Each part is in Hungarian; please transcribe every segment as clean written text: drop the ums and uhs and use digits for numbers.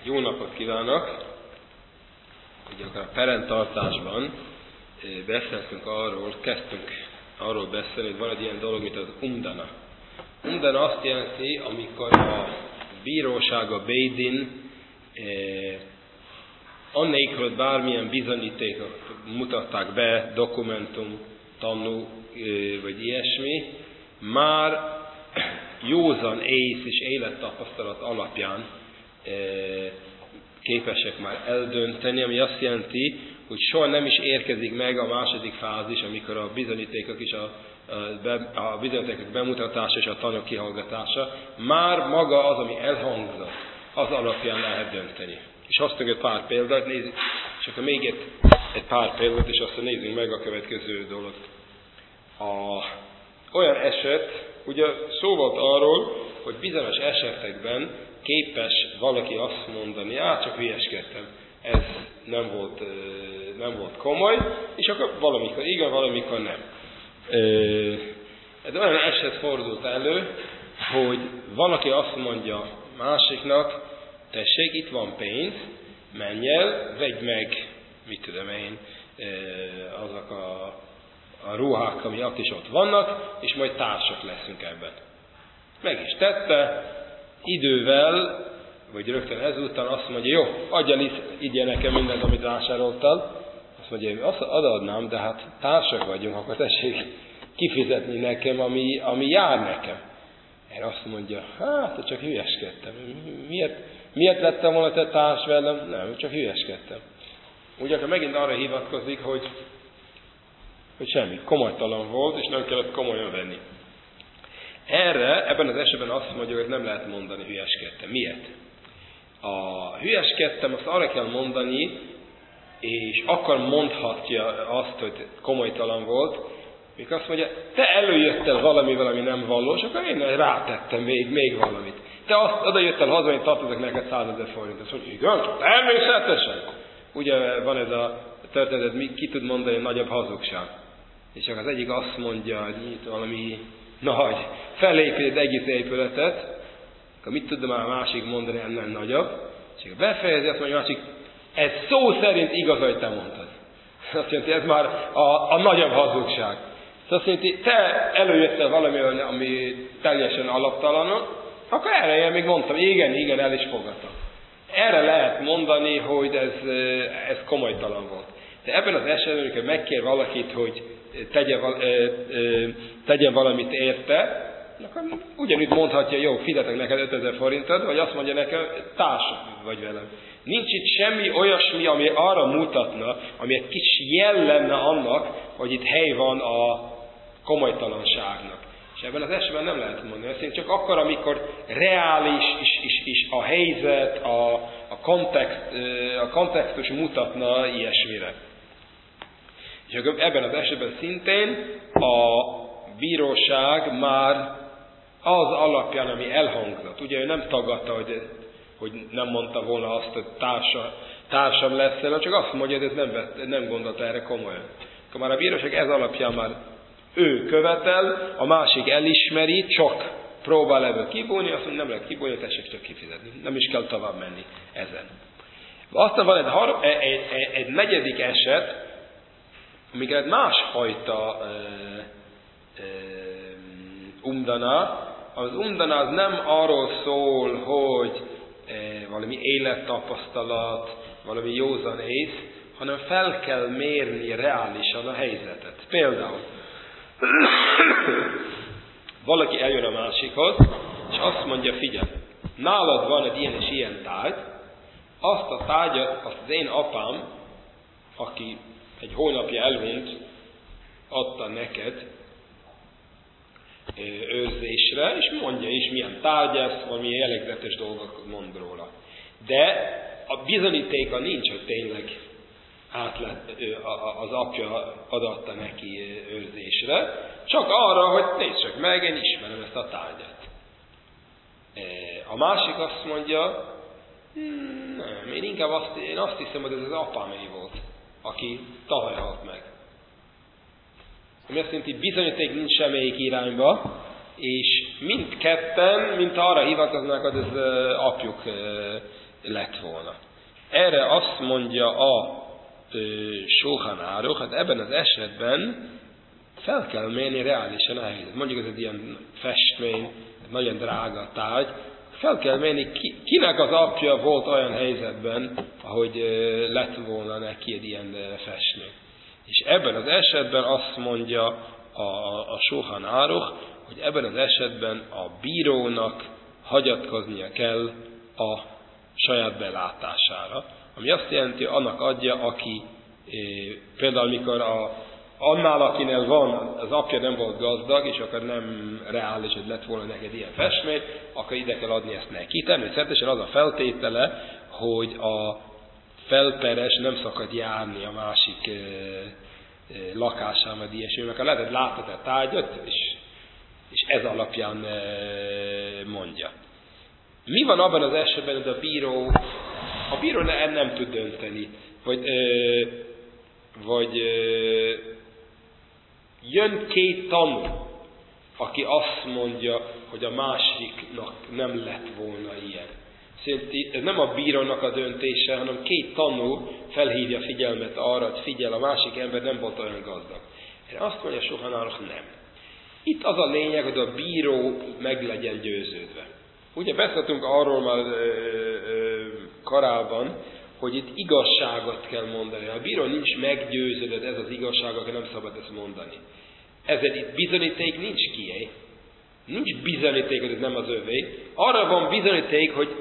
Jó napot kívánok! Ugye akkor a perenntartásban kezdtünk arról beszélni, hogy van egy ilyen dolog, mint az umdana. Umdana azt jelenti, amikor a bíróság, a Bédin annélkül, hogy bármilyen bizonyítékot mutatták be, dokumentum, tanú vagy ilyesmi, már józan ész és élettapasztalat alapján képesek már eldönteni, ami azt jelenti, hogy soha nem is érkezik meg a második fázis, amikor a bizonyítékok is a bizonyítékok bemutatása és a tanúk kihallgatása, már maga az, ami elhangzott, az alapján lehet dönteni. És hoztunk egy pár példát, nézzük, és akkor még egy pár példát, és aztán nézzünk meg a következő dolgot. Olyan eset, ugye szó volt arról, hogy bizonyos esetekben képes valaki azt mondani, csak hülyeskedtem, ez nem volt komoly, és akkor valamikor igen, valamikor nem. Ez olyan eset fordult elő, hogy valaki azt mondja másiknak, tessék, itt van pénz, menj el, vedd meg, mit tudom én, azok a ruhák, ami ott vannak, és majd társak leszünk ebben. Meg is tette, idővel, vagy rögtön ezután azt mondja, jó, adja nekem mindent, amit vásároltál. Azt mondja, azt adnám, de hát társak vagyunk, akkor tessék kifizetni nekem, ami jár nekem. Erre azt mondja, hát csak hülyeskedtem. Miért lettem volna te társ velem? Nem, csak hülyeskedtem. Ugye akkor megint arra hivatkozik, hogy semmi, komolytalan volt, és nem kellett komolyan venni. Ebben az esetben azt mondja, hogy nem lehet mondani hülyeskedtem. Miért? A hülyeskedtem azt arra kell mondani, és akkor mondhatja azt, hogy komolytalan volt, mikor azt mondja, te előjöttel valamivel, ami nem valós, akkor én rátettem még valamit. Te oda jöttel haza, én tartozok neked 100 000 forint. Azt mondja, igen, természetesen. Ugye van ez a történet, ki tud mondani nagyobb hazugság. És csak az egyik azt mondja, hogy itt valami nagy, felépít egész épületet, akkor mit tudom már a másik mondani, ennél nagyobb, és akkor befejezi, azt mondja a másik, ez szó szerint igaz, hogy te mondtad. Azt jelenti, ez már a nagyobb hazugság. Azt jelenti, te előjöttel valami, ami teljesen alaptalanul, akkor erre én még mondtam, igen, el is fogadtam. Erre lehet mondani, hogy ez komolytalan volt. De ebben az esetben, amikor megkér valakit, hogy tegyen valamit érte, akkor ugyanúgy mondhatja, jó, fizetek neked 5000 forintot, vagy azt mondja nekem, társ vagy velem. Nincs itt semmi olyasmi, ami arra mutatna, ami egy kicsi jel lenne annak, hogy itt hely van a komolytalanságnak. És ebben az esetben nem lehet mondani. Azt csak akkor, amikor reális is a helyzet, a kontextus mutatna ilyesmire. És ebben az esetben szintén a bíróság már az alapján, ami elhangzott. Ugye ő nem tagadta, hogy nem mondta volna azt, hogy társam lesz, csak azt mondja, hogy ez nem gondolta erre komolyan. Akkor már a bíróság ez alapján már ő követel, a másik elismeri, csak próbál ebből kibújni, azt mondja, nem lehet kibújni, tessék csak kifizetni. Nem is kell tovább menni ezen. Aztán van egy negyedik eset, amikor egy másfajta umdana. Az umdana az nem arról szól, hogy valami élettapasztalat, valami józan ész, hanem fel kell mérni reálisan a helyzetet. Például valaki eljön a másikhoz, és azt mondja, figyelj, nálad van egy ilyen és ilyen tárgy, azt a tárgyat, azt az én apám, aki egy hónapja elhunyt, adta neked őrzésre, és mondja is, milyen tárgy ez, valami jellegzetes dolgok mond róla. De a bizonyítéka nincs, hogy tényleg az apja adatta neki őrzésre, csak arra, hogy nézd csak meg, én ismerem ezt a tárgyat. A másik azt mondja, nem, én azt hiszem, hogy ez az apámé volt, aki tavaly halt meg. Ami azt jelenti, bizonyíték nincs semmelyik irányba, és mindketten, mint arra hivatkoznak, hogy ez apjuk lett volna. Erre azt mondja a Shulchan Aruch, hát ebben az esetben fel kell mérni reálisan a helyzet. Mondjuk ez egy ilyen festmény, egy nagyon drága tárgy, fel kell mérni, kinek az apja volt olyan helyzetben, ahogy lett volna neki egy ilyen festmény. És ebben az esetben azt mondja a Shulchan Aruch, hogy ebben az esetben a bírónak hagyatkoznia kell a saját belátására, ami azt jelenti, annak adja, aki például mikor annál, akinél van, az apja nem volt gazdag, és akkor nem reális, hogy lett volna neked ilyen festmény, akkor ide kell adni ezt neki. Természetesen az a feltétele, hogy a felperes nem szakad járni a másik lakásán, vagy ilyesmi, mert lehet, hogy látod a tárgyat, és ez alapján mondja. Mi van abban az esetben, hogy a bíró nem tud dönteni, vagy jön két tanú, aki azt mondja, hogy a másiknak nem lett volna ilyen. Szerintem ez nem a bírónak a döntése, hanem két tanú felhívja figyelmet arra, hogy figyel, a másik ember nem volt olyan gazdag. Én azt mondja, Shulchan Aruch nem. Itt az a lényeg, hogy a bíró meg legyen győződve. Ugye beszéltünk arról már korábban, hogy itt igazságot kell mondani. Ha a bíró nincs meggyőződve, ez az igazság, akkor nem szabad ezt mondani. Ezért itt bizonyíték nincs kié. Nincs bizonyíték, hogy ez nem az övé. Arra van bizonyíték, hogy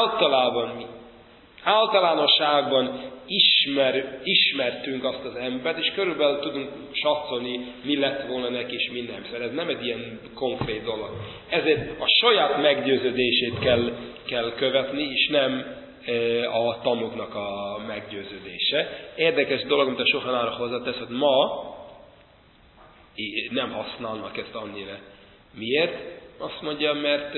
általánosságban ismertünk azt az embert, és körülbelül tudunk satszolni, mi lett volna neki, és mi nem. Szóval ez nem egy ilyen konkrét dolog. Ezért a saját meggyőződését kell követni, és nem a tanúknak a meggyőződése. Érdekes dolog, amit a Shulchan Aruch hozzátesz, hogy ma nem használnak ezt annyira. Miért? Azt mondja, mert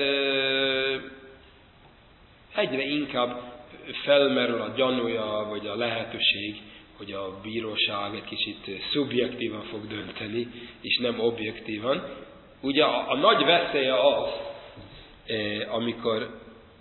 egyre inkább felmerül a gyanúja, vagy a lehetőség, hogy a bíróság egy kicsit szubjektívan fog dönteni, és nem objektívan. Ugye a nagy veszélye az, amikor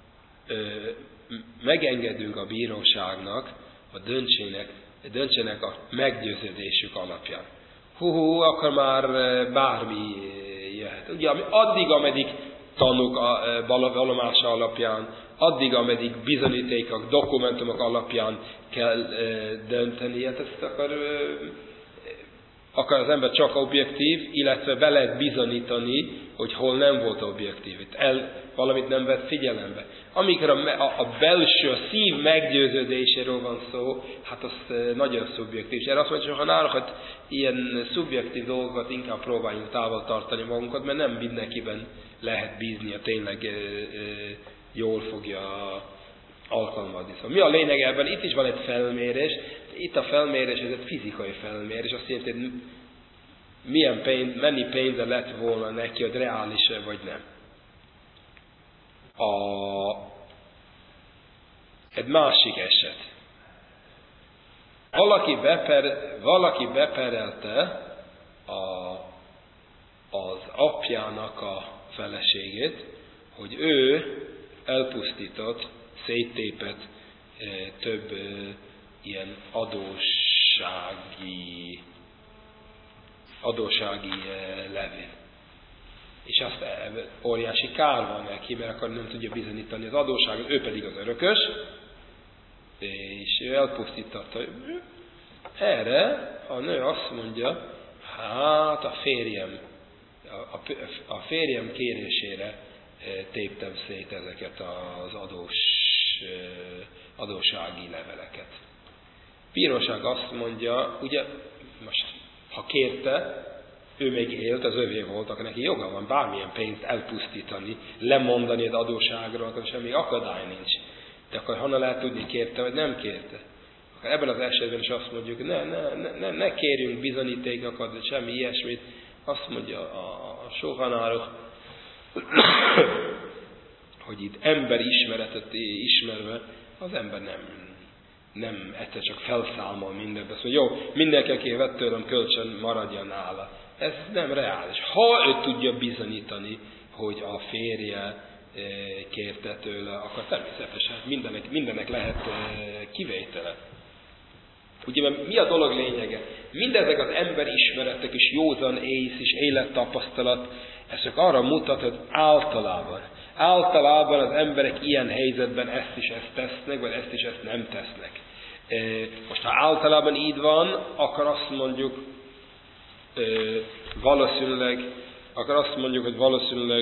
megengedünk a bíróságnak, döntsenek a meggyőződésük alapján. Akkor már bármi jöhet. Ugye addig, ameddig tanúk vallomása alapján, addig, ameddig bizonyítékok, dokumentumok alapján kell dönteni, hát ezt akar az ember csak objektív, illetve be lehet bizonyítani, hogy hol nem volt objektív. Valamit nem vett figyelembe. Amikor a belső, a szív meggyőződéséről van szó, hát az nagyon szubjektív. És erre azt mondja, hogy ilyen szubjektív dolgokat inkább próbáljunk távol tartani magunkat, mert nem mindenkiben lehet bíznia, tényleg jól fogja alkalmazni. Szóval mi a lényeg ebben? Itt is van egy felmérés. Itt a felmérés, ez egy fizikai felmérés. Azt jelenti, hogy mennyi pénze lett volna neki, hogy reális-e vagy nem. Egy másik eset. Valaki beperelte az apjának a feleségét, hogy ő elpusztított, széttépett több ilyen adóssági levél. És azt óriási kár van neki, mert akkor nem tudja bizonyítani az adósságot, ő pedig az örökös, és ő elpusztította. Erre a nő azt mondja, hát a férjem kérésére téptem szét ezeket az adóssági leveleket. Bíróság azt mondja, ugye most ha kérte, ő még élt, az övé volt, akkor neki joga van bármilyen pénzt elpusztítani, lemondani az adósságról, akkor semmi akadály nincs. De akkor honnan lehet tudni, kérte vagy nem kérte? Akkor ebben az esetben is azt mondjuk, ne kérjünk bizonyítékokat, vagy semmi ilyesmit. Azt mondja a Shulchan Aruch, hogy itt emberismeretet ismerve, az ember nem egyszer csak felszámol mindent. Azt mondja, jó, mindenki, aki vett tőlem kölcsön, maradjon nála. Ez nem reális. Ha ő tudja bizonyítani, hogy a férje kérte tőle, akkor természetesen mindennek lehet kivétele. Ugye, mert mi a dolog lényege? Mindezek az emberismeretek és józan ész és élettapasztalat, ezek arra mutat, hogy általában az emberek ilyen helyzetben ezt is ezt tesznek, vagy ezt is ezt nem tesznek. Most ha általában így van, akkor azt mondjuk, hogy valószínűleg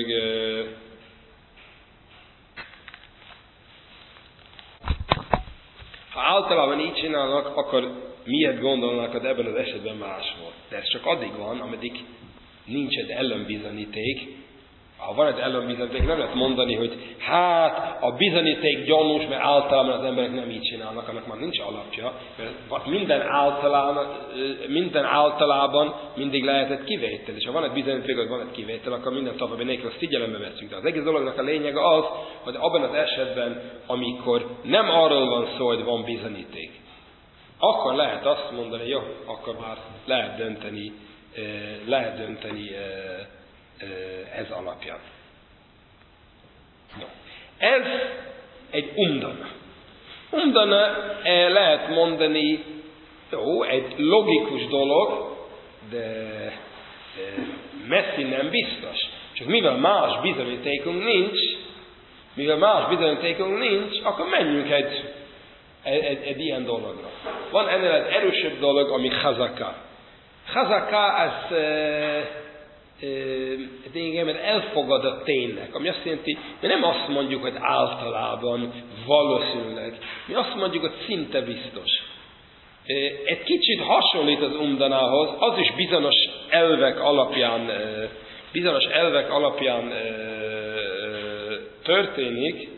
ha általában így csinálnak, akkor miért gondolnak, hogy ebben az esetben más volt. De ez csak addig van, ameddig nincs egy ellenbizonyíték. Ha van egy ellenbizonyíték, nem lehet mondani, hogy hát a bizonyíték gyanús, mert általában az emberek nem így csinálnak, annak már nincs alapja, mert minden általában mindig lehet egy kivétel. És ha van egy bizonyíték, vagy van egy kivétel, akkor minden további nélkül azt figyelembe veszünk. De az egész dolognak a lényege az, hogy abban az esetben, amikor nem arról van szó, hogy van bizonyíték, akkor lehet azt mondani, jó, akkor már lehet dönteni ez alapján. No. Ez egy umdana. Umdana lehet mondani, jó, egy logikus dolog, de messzi nem biztos. Csak mivel más bizonyítékunk nincs, akkor menjünk egy ilyen dologra. Van ennél egy erősebb dolog, ami chazaka. Chazaka az lényegében elfogadott ténynek, ami azt jelenti, mi nem azt mondjuk, hogy általában, valószínűleg, mi azt mondjuk, hogy szinte biztos. Egy kicsit hasonlít az umdanához, az is bizonyos elvek alapján történik,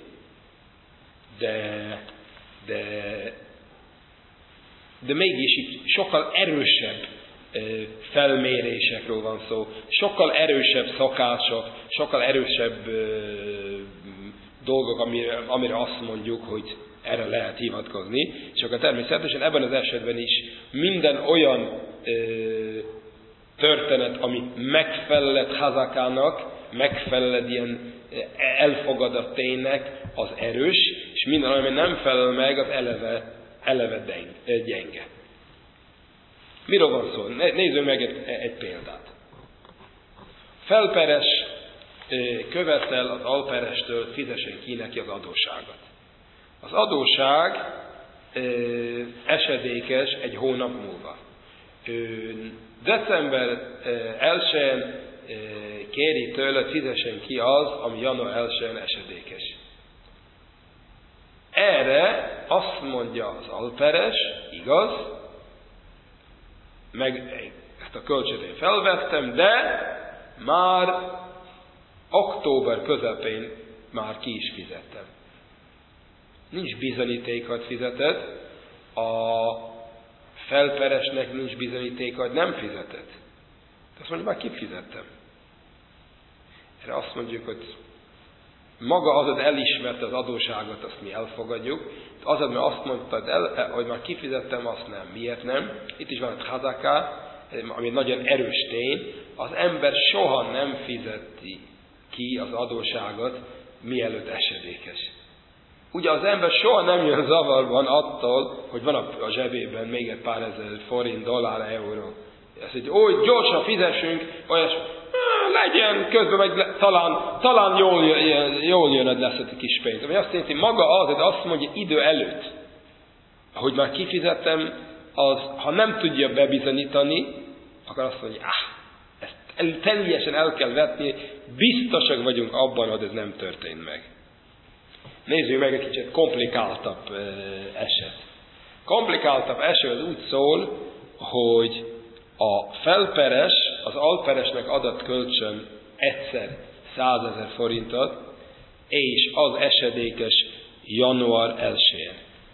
de mégis itt sokkal erősebb felmérésekről van szó, sokkal erősebb szokások, sokkal erősebb dolgok, amire azt mondjuk, hogy erre lehet hivatkozni, és akkor természetesen ebben az esetben is minden olyan történet, ami megfelelett hazakának, megfelelett ilyen elfogadott ténynek, az erős, és minden, ami nem felel meg, az eleve gyenge. Miről van szó? Nézzünk meg egy példát. Felperes követel az alperestől, fizessen ki neki az adósságot. Az adósság esedékes egy hónap múlva. December 1-én kéri tőle, fizessen ki az, ami január 1-én esedékes. Erre azt mondja az alperes, igaz, meg ezt a kölcsönt én felvettem, de már október közepén már ki is fizettem. Nincs bizonyíték, hogy fizetett, a felperesnek nincs bizonyíték, hogy nem fizetett. Azt mondja, már kifizettem. Erre azt mondjuk, hogy maga az elismerte az adóságot, azt mi elfogadjuk. Az, mert azt mondtad el, hogy már kifizettem, azt nem. Miért nem? Itt is van egy chazaká, ami nagyon erős tény. Az ember soha nem fizeti ki az adóságot, mielőtt esedékes. Ugye az ember soha nem jön zavarban attól, hogy van a zsebében még egy pár ezer forint, dollár, euró. Azt mondja, hogy gyorsan fizessünk, olyas, legyen, közben meg talán jól jönöd lesz a kis pénz. Ami azt jelenti, maga az, hogy azt mondja idő előtt, hogy már kifizettem, az, ha nem tudja bebizonyítani, akkor azt mondja, ezt teljesen el kell vetni, biztosak vagyunk abban, hogy ez nem történt meg. Nézzük meg egy kicsit komplikáltabb eset. Komplikáltabb eset az úgy szól, hogy a felperes az alperesnek adott kölcsön egyszer 100 000 forintot, és az esedékes január 1-én.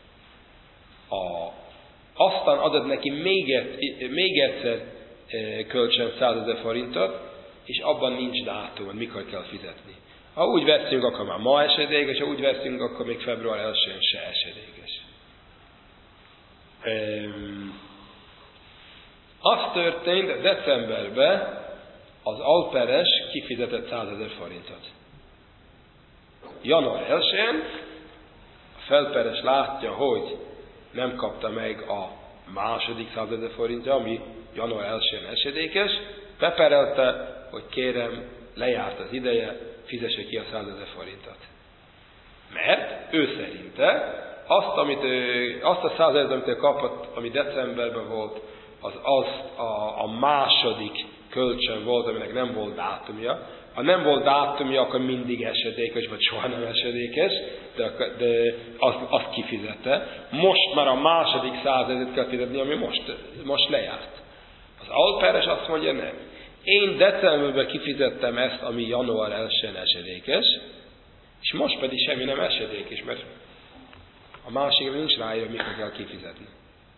Aztán adott neki még egyszer kölcsön 100 000 forintot, és abban nincs dátum, hogy mikor kell fizetni. Ha úgy veszünk, akkor már ma esedékes, ha úgy veszünk, akkor még február 1-én se esedékes. Az történt, decemberben az alperes kifizetett 100 000 forintot. január 1-én a felperes látja, hogy nem kapta meg a második 100 000 forintja, ami január 1-én esedékes, beperelte, hogy kérem, lejárt az ideje, fizesse ki a 100 000 forintot. Mert ő szerinte azt a 100 000, amit ő kapott, ami decemberben volt, az a második kölcsön volt, aminek nem volt dátumja. Ha nem volt dátumja, akkor mindig esedékes, vagy soha nem esedékes, de azt kifizette. Most már a második 100 000 kell fizetni, ami most lejárt. Az alperes azt mondja, nem. Én decemberben kifizettem ezt, ami január 1-én esedékes, és most pedig semmi nem esedékes, mert a másikra nincs ráírva, mikor kell kifizetni.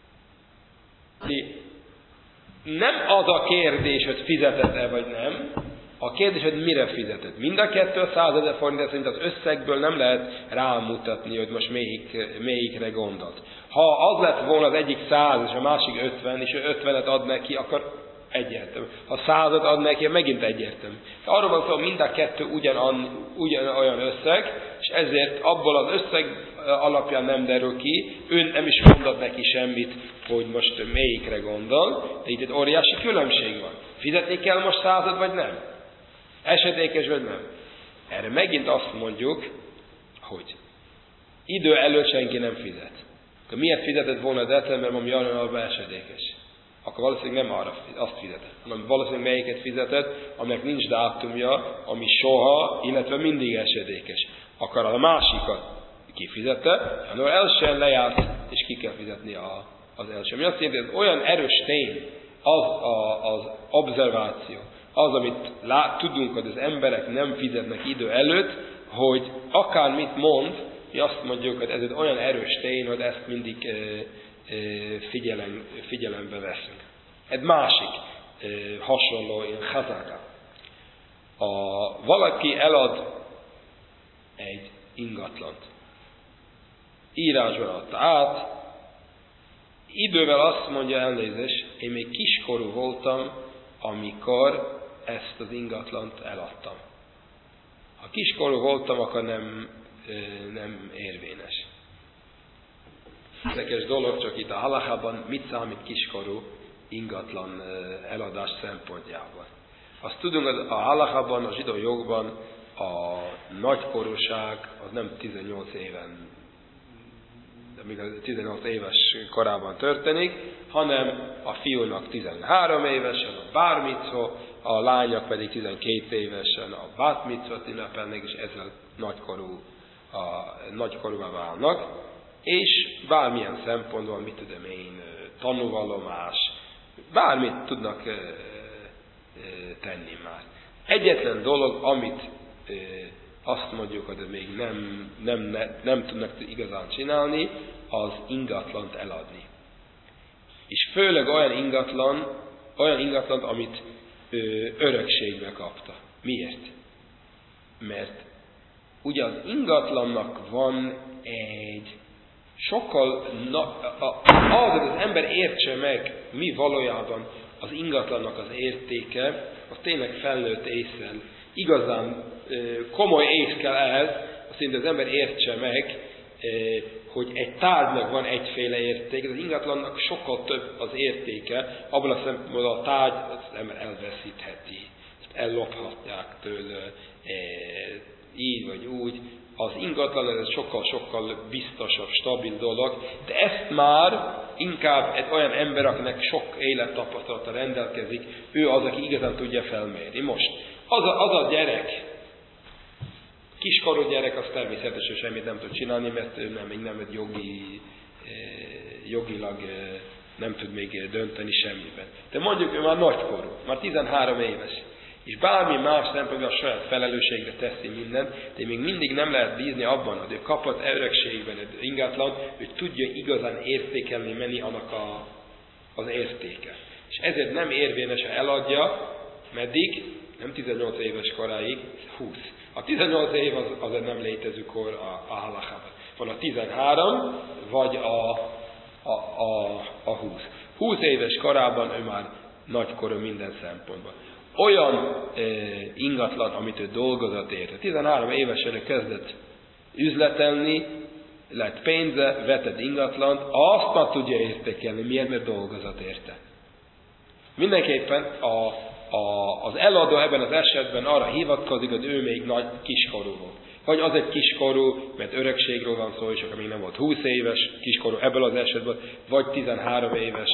Nem az a kérdés, hogy fizetett-e vagy nem, a kérdés, hogy mire fizetett. Mind a kettő 100 000 forint, szerint az összegből nem lehet rámutatni, hogy most melyikre gondolt. Ha az lett volna az egyik 100 és a másik 50, és ő 50-et ad neki, akkor egyértelmű. Ha 100-at ad neki, megint egyértelmű. Arról van szó, hogy mind a kettő ugyanolyan összeg, és ezért abból az összeg alapján nem derül ki, ő nem is mondott neki semmit, hogy most melyikre gondol, de itt egy óriási különbség van. Fizetni kell most 100-at, vagy nem? Esedékes, vagy nem? Erre megint azt mondjuk, hogy idő előtt senki nem fizet. Akkor miért fizetett volna decemberben, ami januárban esedékes? Akkor valószínűleg nem arra azt fizetett, hanem valószínűleg melyiket fizetett, aminek nincs dátumja, ami soha, illetve mindig esedékes. Akkor a másikat kifizette, január 1-én lejárt, és ki kell fizetni az első. Mi azt jelenti, hogy ez olyan erős tény, az observáció, az, amit tudunk, hogy az emberek nem fizetnek idő előtt, hogy akármit mond, mi azt mondjuk, hogy ez egy olyan erős tény, hogy ezt mindig figyelembe veszünk. Egy másik hasonló hazára. Valaki elad egy ingatlant. Írásban adta át, idővel azt mondja, elnézést, én még kiskorú voltam, amikor ezt az ingatlant eladtam. Ha kiskorú voltam, akkor nem érvényes. Érdekes dolog, csak itt a halachában mit számít kiskorú ingatlan eladás szempontjából. Azt tudunk, hogy a halachában, a zsidó jogban a nagykorúság az nem 18 éven, de még a 18 éves korában történik, hanem a fiúnak 13 évesen a bár micva, a lányok pedig 12 évesen a bát micvat ünnepelnek, és ezzel nagykorúvá válnak. És bármilyen szempontból, mit tudom én, tanúvallomás, bármit tudnak tenni már. Egyetlen dolog, amit azt mondjuk, hogy még nem tudnak igazán csinálni, az ingatlant eladni. És főleg olyan ingatlant, amit örökségbe kapta. Miért? Mert ugye az ingatlannak van egy sokkal, az ember értse meg, mi valójában az ingatlannak az értéke, az tényleg felnőtt észsel. Igazán komoly ész kell ehhez, azt az ember értse meg, hogy egy tárgynak van egyféle érték, az ingatlannak sokkal több az értéke, abban a szempontból a tárgy az ember elveszítheti, ellophatják tőle, így vagy úgy. Az ingatlan ez sokkal biztosabb, stabil dolog, de ezt már inkább egy olyan ember, akinek sok élettapasztalata rendelkezik, ő az, aki igazán tudja felmérni. Most, az a gyerek, kiskorú gyerek, az természetesen semmit nem tud csinálni, mert ő még nem egy jogilag nem tud még dönteni semmiben. De mondjuk ő már nagykorú, már 13 éves. És bármi más szempontból a saját felelősségre teszi mindent, de még mindig nem lehet bízni abban, hogy ő kapott örökségben egy ingatlan, hogy tudja igazán értékelni menni annak az értéke. És ezért nem érvényes, ha eladja, meddig? Nem 18 éves koráig, 20. A 18 év az egy nem létező kor a halachában. Van a 13, vagy a 20. 20 éves korában ő már nagykorú minden szempontban. Olyan ingatlan, amit ő dolgozott érte. 13 évesen ő kezdett üzletelni, lett pénze, vetett ingatlant, azt már tudja értékelni. Miért? Mert dolgozott érte. Mindenképpen az eladó ebben az esetben arra hivatkozik, hogy ő még nagy kiskorú volt. Vagy az egy kiskorú, mert örökségről van szó, és akkor még nem volt 20 éves kiskorú ebből az esetben, vagy 13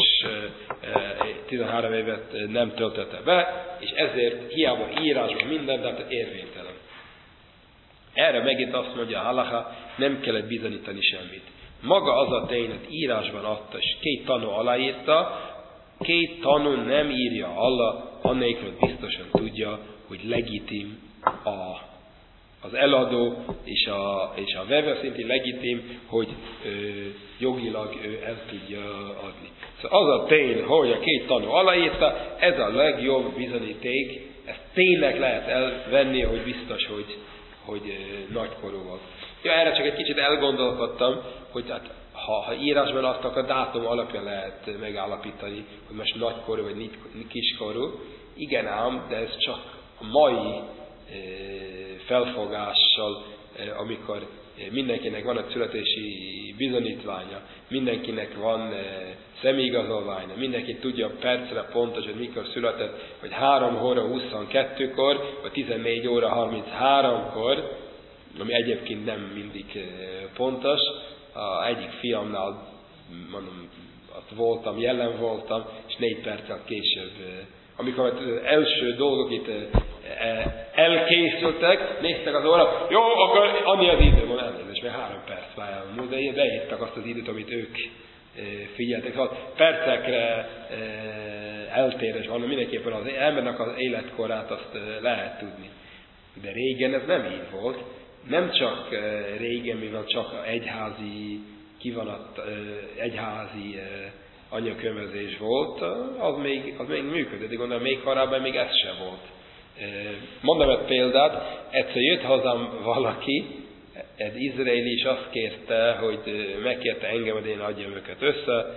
évet nem töltötte be, és ezért hiába írásban minden, de hát érvénytelen. Erre megint azt mondja a halacha, nem kellett bizonyítani semmit. Maga az a tény, hogy írásban adta, és 2 tanú aláírta, 2 tanú nem írja alá, annélkül biztosan tudja, hogy legitim az eladó és a vevő szinti legitim, hogy jogilag ő el tudja adni. Szóval az a tény, hogy a 2 tanú aláírta, ez a legjobb bizonyíték, ezt tényleg lehet elvenni, hogy biztos, hogy nagykorú volt. Ja, erre csak egy kicsit elgondolkodtam, hogy hát, ha írásban azt, akkor a dátum alapján lehet megállapítani, hogy most nagykorú vagy kiskorú. Igen ám, de ez csak a mai felfogással, amikor mindenkinek van egy születési bizonyítványa, mindenkinek van személyigazolványa, mindenki tudja percre pontos, hogy mikor született, hogy 3 óra 22-kor, vagy 14 óra 33-kor, ami egyébként nem mindig pontos. Egyik fiamnál, mondom, ott jelen voltam, és 4 perccel később, amikor az első dolgok itt elkészültek, néztek az óra, jó, akkor annyi az idő van, elnézést, mert 3 perc már elmúlt, de beírtak azt az időt, amit ők figyeltek. Szóval percekre eltérés van, mindenképpen az embernek az életkorát azt lehet tudni. De régen ez nem így volt. Nem csak régen, mivel csak egyházi anyakönyvezés volt, az még működött. Gondolom, még korábban még ez se volt. Mondom egy példát, egyszer jött hozzám valaki, egy izraeli is azt kérte, hogy megkérte engem, hogy én adjam őket össze,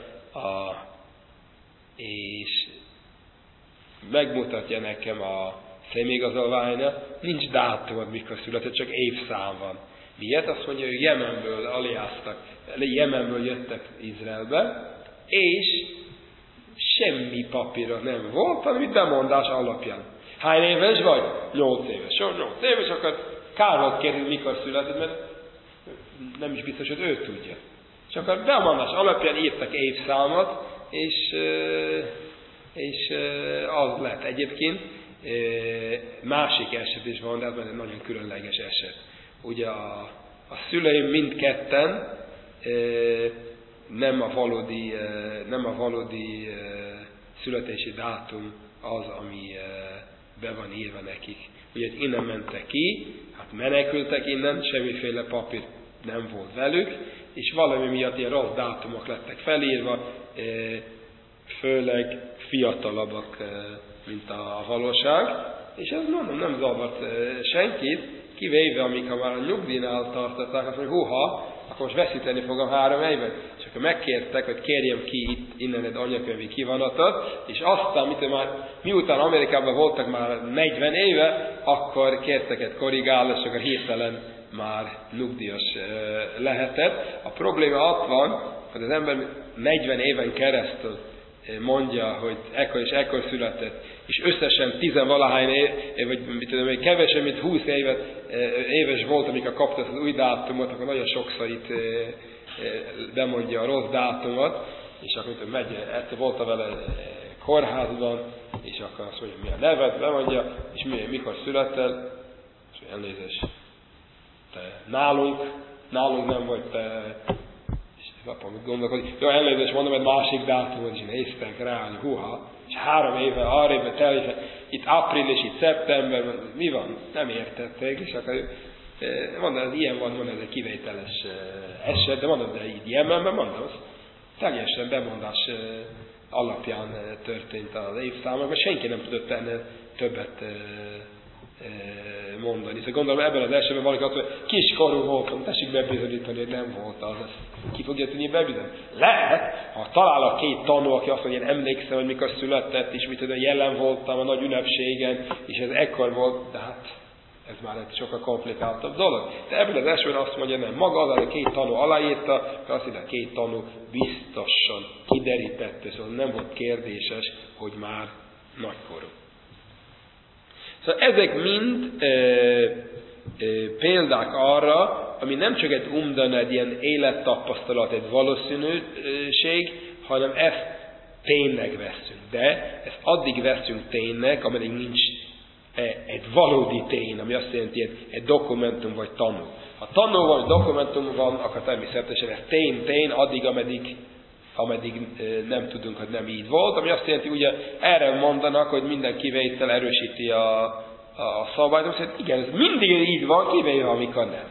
és megmutatja nekem a személyigazolványa, nincs dátumod, mikor született, csak évszám van. Miért? Azt mondja, hogy Jemenből aliáztak, Jemenből jöttek Izraelbe, és semmi papírra nem volt, hanem bemondás alapján. Hány éves vagy? 8 éves. Jó, 8 éves, akkor kár volt kérdezni, mikor született, mert nem is biztos, hogy ő tudja. És akkor bemondás alapján írtak évszámot, és az lett egyébként. Másik eset is van, de ez egy nagyon különleges eset. Ugye a szüleim mindketten nem a valódi születési dátum az, ami be van írva nekik. Ugye innen mentek ki, hát menekültek innen, semmiféle papír nem volt velük, és valami miatt ilyen rossz dátumok lettek felírva, főleg fiatalabbak, mint a valóság, és ez nem zavart senkit, kivéve, amikor már a nyugdíjnál tartották, azt mondja, akkor most veszíteni fogom 3 évet. És akkor megkértek, hogy kérjem ki itt innen egy anyakönyvi kivonatot, és aztán, miután Amerikában voltak már 40 éve, akkor kértek egy korrigálás, és akkor hirtelen már nyugdíjas lehetett. A probléma ott van, hogy az ember 40 éven keresztül mondja, hogy ekkor és ekkor született, és összesen 10-valahány vagy kevesebb, mint 20 éves volt, amikor kapta az új dátumot, akkor nagyon sokszor itt bemondja a rossz dátumot, és akkor egyszer volt vele kórházban, és akkor azt mondja, mi a nevet, bemondja, és mikor született, és elnézést, te nálunk nem vagy, te apám mit gondolkodik. Jó, elnézést mondom, egy másik dátumot is néztek rá, hogy és 3 éve, arra éve teljesen, itt április, itt szeptember, mi van? Nem értették, és akkor mondom, ez ilyen van, mondom, ez egy kivételes eset, de mondom, de így Jemenben, mondom, teljesen bemondás alapján történt az évszámok, mert senki nem tudott ennél többet mondani. Szóval gondolom, ebben az esetben valaki azt mondja, kiskorú voltam, tessék bebizonyítani, hogy nem volt az. Ki fogja tudni bebizonyítani? Lehet, ha találok 2 tanú, aki azt mondja, én emlékszem, hogy mikor született, és mit tudom, jelen voltam a nagy ünnepségen, és ez ekkor volt, de hát Ez már egy sokkal komplikáltabb dolog. De ebből az esetben azt mondja, nem. Maga az, hogy 2 tanú aláírta, azt mondja, 2 tanú biztosan kiderítette, szóval nem volt kérdéses, hogy már nagykorú. Szóval ezek mind példák arra, ami nem csak egy umdan, egy ilyen élettapasztalat, egy valószínűség, hanem ezt tényleg veszünk. De ezt addig veszünk tényleg, ameddig nincs egy valódi tény, ami azt jelenti, egy dokumentum vagy tanú. Ha tanú vagy dokumentum van, akkor természetesen ez tény, addig, ameddig nem tudunk, hogy nem így volt, ami azt jelenti, ugye erre mondanak, hogy minden kivétel erősíti a szabályt, azt jelenti, igen, ez mindig így van, kivéve, amikor nem.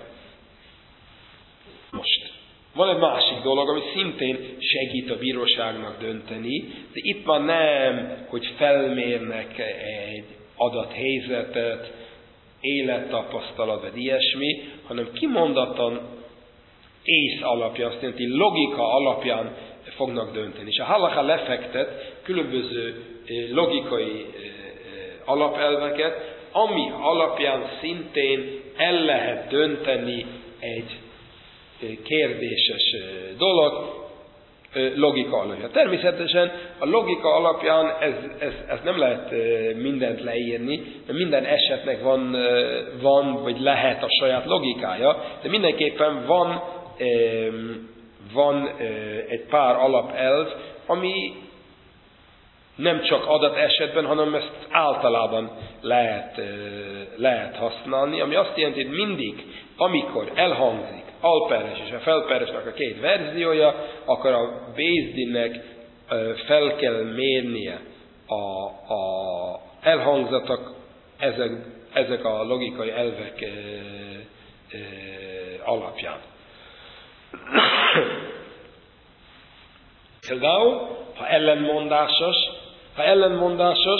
Most. Van egy másik dolog, ami szintén segít a bíróságnak dönteni, de itt már nem, hogy felmérnek egy adathelyzetet, élettapasztalat, vagy ilyesmi, hanem kimondottan ész alapján, azt jelenti logika alapján fognak dönteni. És a halacha lefektet különböző logikai alapelveket, ami alapján szintén el lehet dönteni egy kérdéses dolog, logika alapján. Természetesen a logika alapján ez nem lehet mindent leírni, mert minden esetnek van vagy lehet a saját logikája, de mindenképpen van egy pár alapelv, ami nem csak adat esetben, hanem ezt általában lehet használni, ami azt jelenti, hogy mindig, amikor elhangzik alperes és a felperesnek a 2 verziója, akkor a Bézdinnek fel kell mérnie a elhangzatok ezek a logikai elvek alapján. Például, ha ellenmondásos,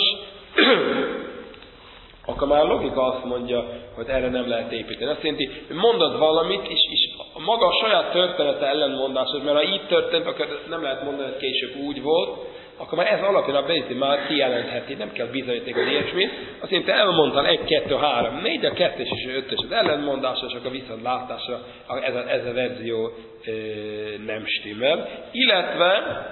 akkor már a logika azt mondja, hogy erre nem lehet építeni. Azt jelenti, hogy mondod valamit, és maga a saját története ellenmondásos, mert ha így történt, akkor nem lehet mondani, hogy később úgy volt, akkor már ez alapján a Bézdin már kijelentheti, nem kell bizonyíték az ilyesmit. Azt jelenti, elmondtál 1, 2, 3, 4, a 2 és 5 az ellenmondásos, akkor viszont látásra ez a verzió nem stimmel. Illetve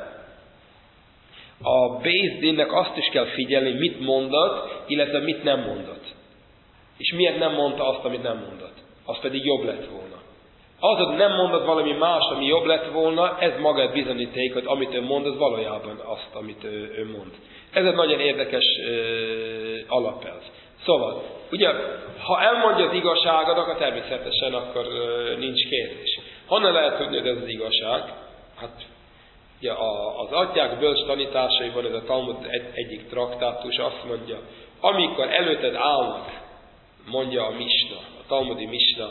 a Bézdinnek azt is kell figyelni, mit mondott, illetve mit nem mondott. És miért nem mondta azt, amit nem mondott. Az pedig jobb lett volna. Az, hogy nem mondott valami más, ami jobb lett volna, ez maga egy bizonyíték, hogy amit ő mond, az valójában azt, amit ő mond. Ez egy nagyon érdekes alapelv. Szóval, ugye, ha elmondja az igazságot, akkor természetesen akkor nincs kérdés. Honnan lehet tudni, hogy ez az igazság? Hát, ugye, az atyák bölcs tanításaiban, ez a Talmud egyik traktátus azt mondja, amikor előtted állnak, mondja a misna, a talmudi misna,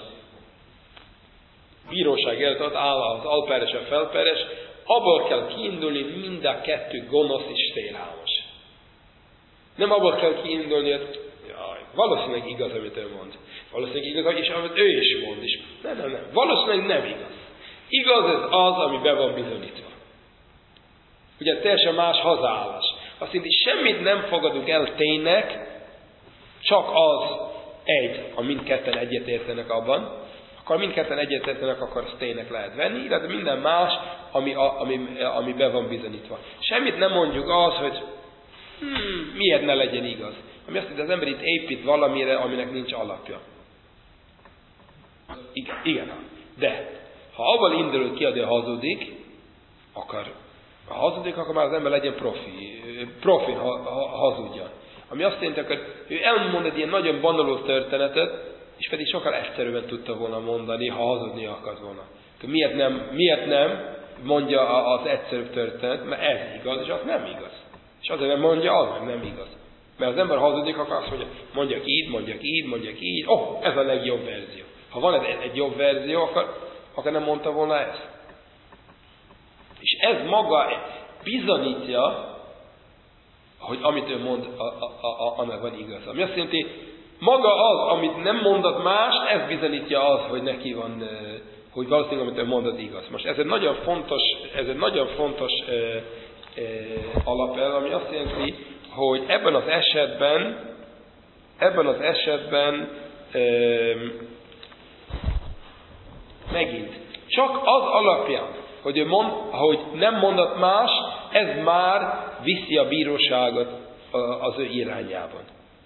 bíróság előtt ott áll az alperes, a felperes, abból kell kiindulni, mind a 2 gonosz és félelmes. Nem abból kell kiindulni, hogy valószínűleg igaz, amit ő mond. Valószínűleg igaz, és amit ő is mond is. Nem. Valószínűleg nem igaz. Igaz ez az, ami be van bizonyítva. Ugye teljesen más hazállás. Azt jelenti, semmit nem fogadunk el ténynek, csak az a mindketten egyetértenek abban, akkor mindketten egyetértenek, akkor azt tényleg lehet venni, illetve minden más, ami be van bizonyítva. Semmit nem mondjuk az, hogy miért ne legyen igaz. Ami azt jelenti, az ember itt épít valamire, aminek nincs alapja. Igen. De, ha abban indul ki, hogy hazudik, akkor már az ember legyen profi hazudjon. Ami azt jelenti, hogy ő elmond egy ilyen nagyon banaló történetet, és pedig sokkal egyszerűen tudta volna mondani, ha hazudni akart volna. Miért nem mondja az egyszerűbb történet, mert ez igaz, és az nem igaz. És azért nem mondja, az nem igaz. Mert az ember hazudik, akkor azt mondja, mondjak így, ez a legjobb verzió. Ha van egy jobb verzió, akkor nem mondta volna ezt. És ez maga bizonyítja, hogy amit ő mond, annak van igaz. Ami azt jelenti, maga az, amit nem mondott más, ez bizonyítja az, hogy neki van, hogy valószínűleg, amit ő mondott, igaz. Most ez egy nagyon fontos alapelv, ami azt jelenti, hogy ebben az esetben megint, csak az alapján, hogy nem mondott más, ez már viszi a bíróságot az ő irányában.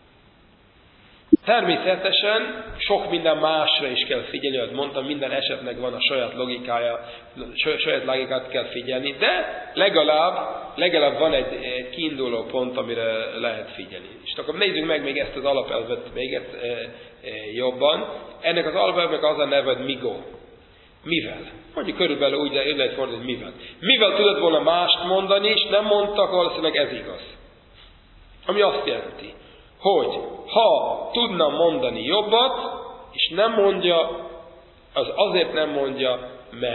Természetesen sok minden másra is kell figyelni, ahogy mondtam, minden esetnek van a saját logikája, saját logikát kell figyelni, de legalább van egy kiinduló pont, amire lehet figyelni. És akkor nézzük meg még ezt az alapelvet még jobban. Ennek az alapelvnek az a neve, hogy migo. Mivel? Mondjuk körülbelül úgy lehet fordítani, hogy mivel. Mivel tudod volna mást mondani, és nem mondtak, valószínűleg ez igaz. Ami azt jelenti, hogy ha tudna mondani jobbat, és nem mondja, az azért nem mondja,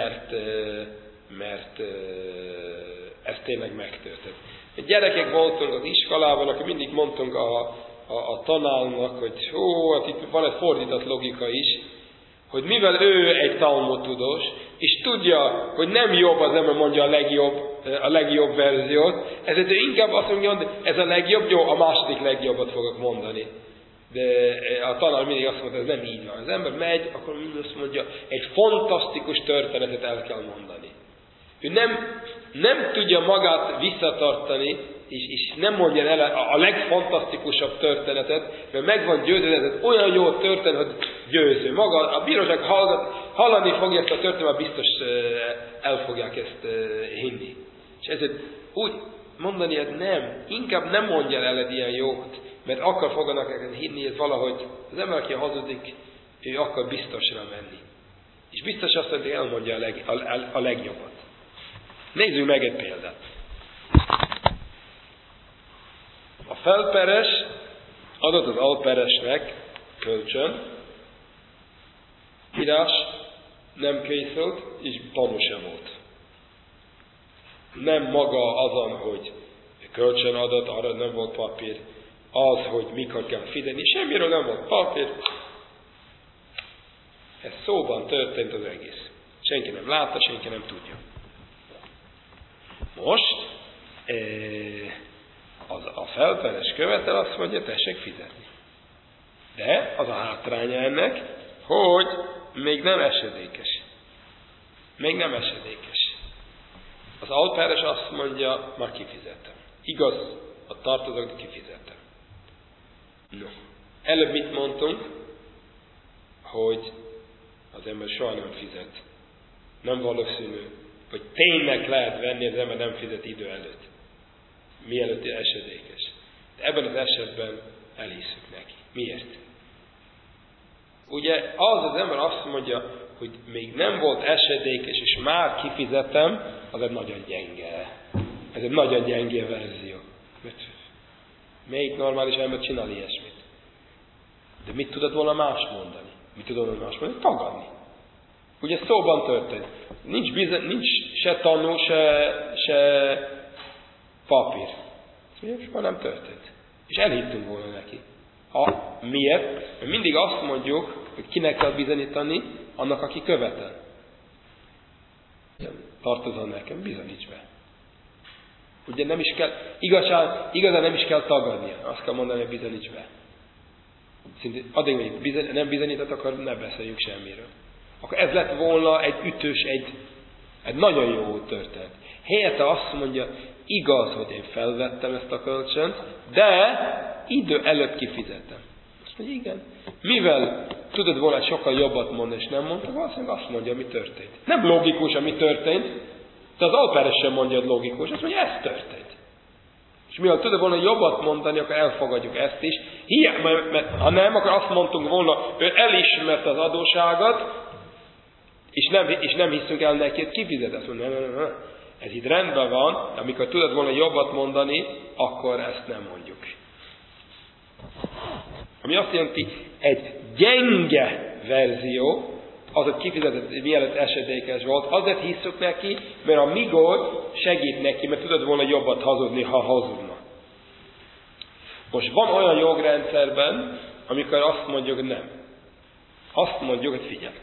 mert ez tényleg megtörtént. Gyerekek voltunk az iskolában, akkor mindig mondtunk a tanárnak, hogy hát itt van egy fordított logika is, hogy mivel ő egy Talmud tudós, és tudja, hogy nem jobb az ember mondja a legjobb verziót, ezért ő inkább azt mondja, hogy ez a legjobb, jó, a második legjobbat fogok mondani. De a tanár mindig azt mondta, hogy ez nem így van. Az ember megy, akkor mindig azt mondja, egy fantasztikus történetet el kell mondani. Ő nem tudja magát visszatartani, és nem mondja el a legfantasztikusabb történetet, mert meg van győződve, ez olyan jó történet, hogy győző. Maga a bíróság hallani fogja ezt a történetet, biztos el fogják ezt hinni. És ezért úgy mondani, hogy nem, inkább nem mondja el egy ilyen jót, mert akkor fognak hinni, hogy valahogy az ember, aki hazudik, ő akar biztosra menni. És biztos azt mondja, hogy elmondja a legjobbat. Nézzük meg egy példát. A felperes adott az alperesnek kölcsön, írás nem készült, és tanú sem volt. Nem maga azon, hogy kölcsön adott, arra nem volt papír, az, hogy mikor kell fizetni, semmiről nem volt papír. Ez szóban történt az egész. Senki nem látta, senki nem tudja. Most a felperes követel azt mondja, tessék fizetni. De az a hátránya ennek, hogy még nem esedékes. Még nem esedékes. Az alperes azt mondja, már kifizettem. Igaz, a tartozók kifizettem. No. Előbb mit mondtunk? Hogy az ember soha nem fizet. Nem valószínű, hogy tényleg lehet venni, az ember nem fizet idő előtt. Mielőtt esedékes. De ebben az esetben elhisszük neki. Miért? Ugye az ember azt mondja, hogy még nem volt esedékes, és már kifizetem, az egy nagyon gyenge. Ez egy nagyon gyenge verzió. Mert melyik normális ember csinál ilyesmit? De mit tudod volna más mondani? Mit tudod volna más mondani? Tagadni. Ugye szóban történt. Nincs se tanú, se papír. És már nem történt. És elhittünk volna neki. Miért? Mert mindig azt mondjuk, hogy kinek kell bizonyítani, annak, aki követel. Tartozol nekem, bizonyíts be. Ugye nem is kell, igazán nem is kell tagadnia. Azt kell mondani, hogy bizonyíts be. Addig, hogy nem bizonyított, akkor ne beszéljünk semmiről. Akkor ez lett volna egy ütős, egy nagyon jó történet. Helyette azt mondja, igaz, hogy én felvettem ezt a kölcsönt, de idő előtt kifizettem. Azt mondja, igen. Mivel tudod volna egy sokkal jobbat mondani, és nem mondta, valószínűleg azt mondja, mi történt. Nem logikus, ami történt, de az alperes sem mondja, hogy logikus. Azt mondja, ez történt. És mivel tudod volna jobbat mondani, akkor elfogadjuk ezt is. Mert ha nem, akkor azt mondtunk volna, ő elismert az adóságot, és nem hiszünk el neki, hogy kifizet. Azt mondja, nem. Ez így rendben van, de amikor tudod volna jobbat mondani, akkor ezt nem mondjuk. Ami azt jelenti, egy gyenge verzió, az, hogy kifizetett, mielőtt esedékes volt, azért hiszük neki, mert a migor segít neki, mert tudod volna jobbat hazudni, ha hazudna. Most van olyan jogrendszerben, amikor azt mondjuk, hogy nem. Azt mondjuk, hogy figyelj.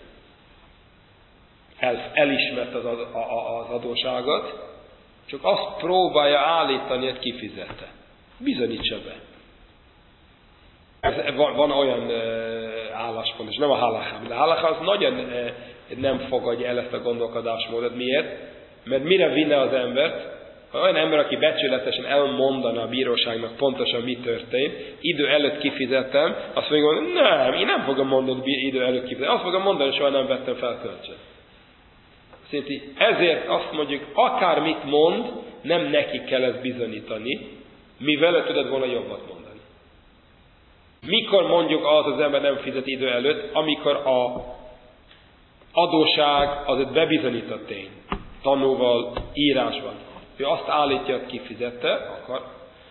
Elismert az adóságot, csak azt próbálja állítani, hogy kifizette. Bizonyítsa be. Van olyan álláspont, és nem a halacha. De a halacha az nagyon nem fogadja el ezt a gondolkodásmódot. Miért? Mert mire vinne az embert? Ha olyan ember, aki becsületesen elmondana a bíróságnak pontosan mi történt, idő előtt kifizettem, azt fogja mondani, nem, én nem fogom mondani, hogy idő előtt kifizettem. Azt fogom mondani, hogy soha nem vettem fel kölcsön. Ezért azt mondjuk, akármit mond, nem neki kell ezt bizonyítani, mivel ő tudod volna jobbat mondani. Mikor mondjuk az ember nem fizet idő előtt, amikor a adóság az egy bebizonyított tény, tanúval, írásban. Ő azt állítja, hogy kifizette, akkor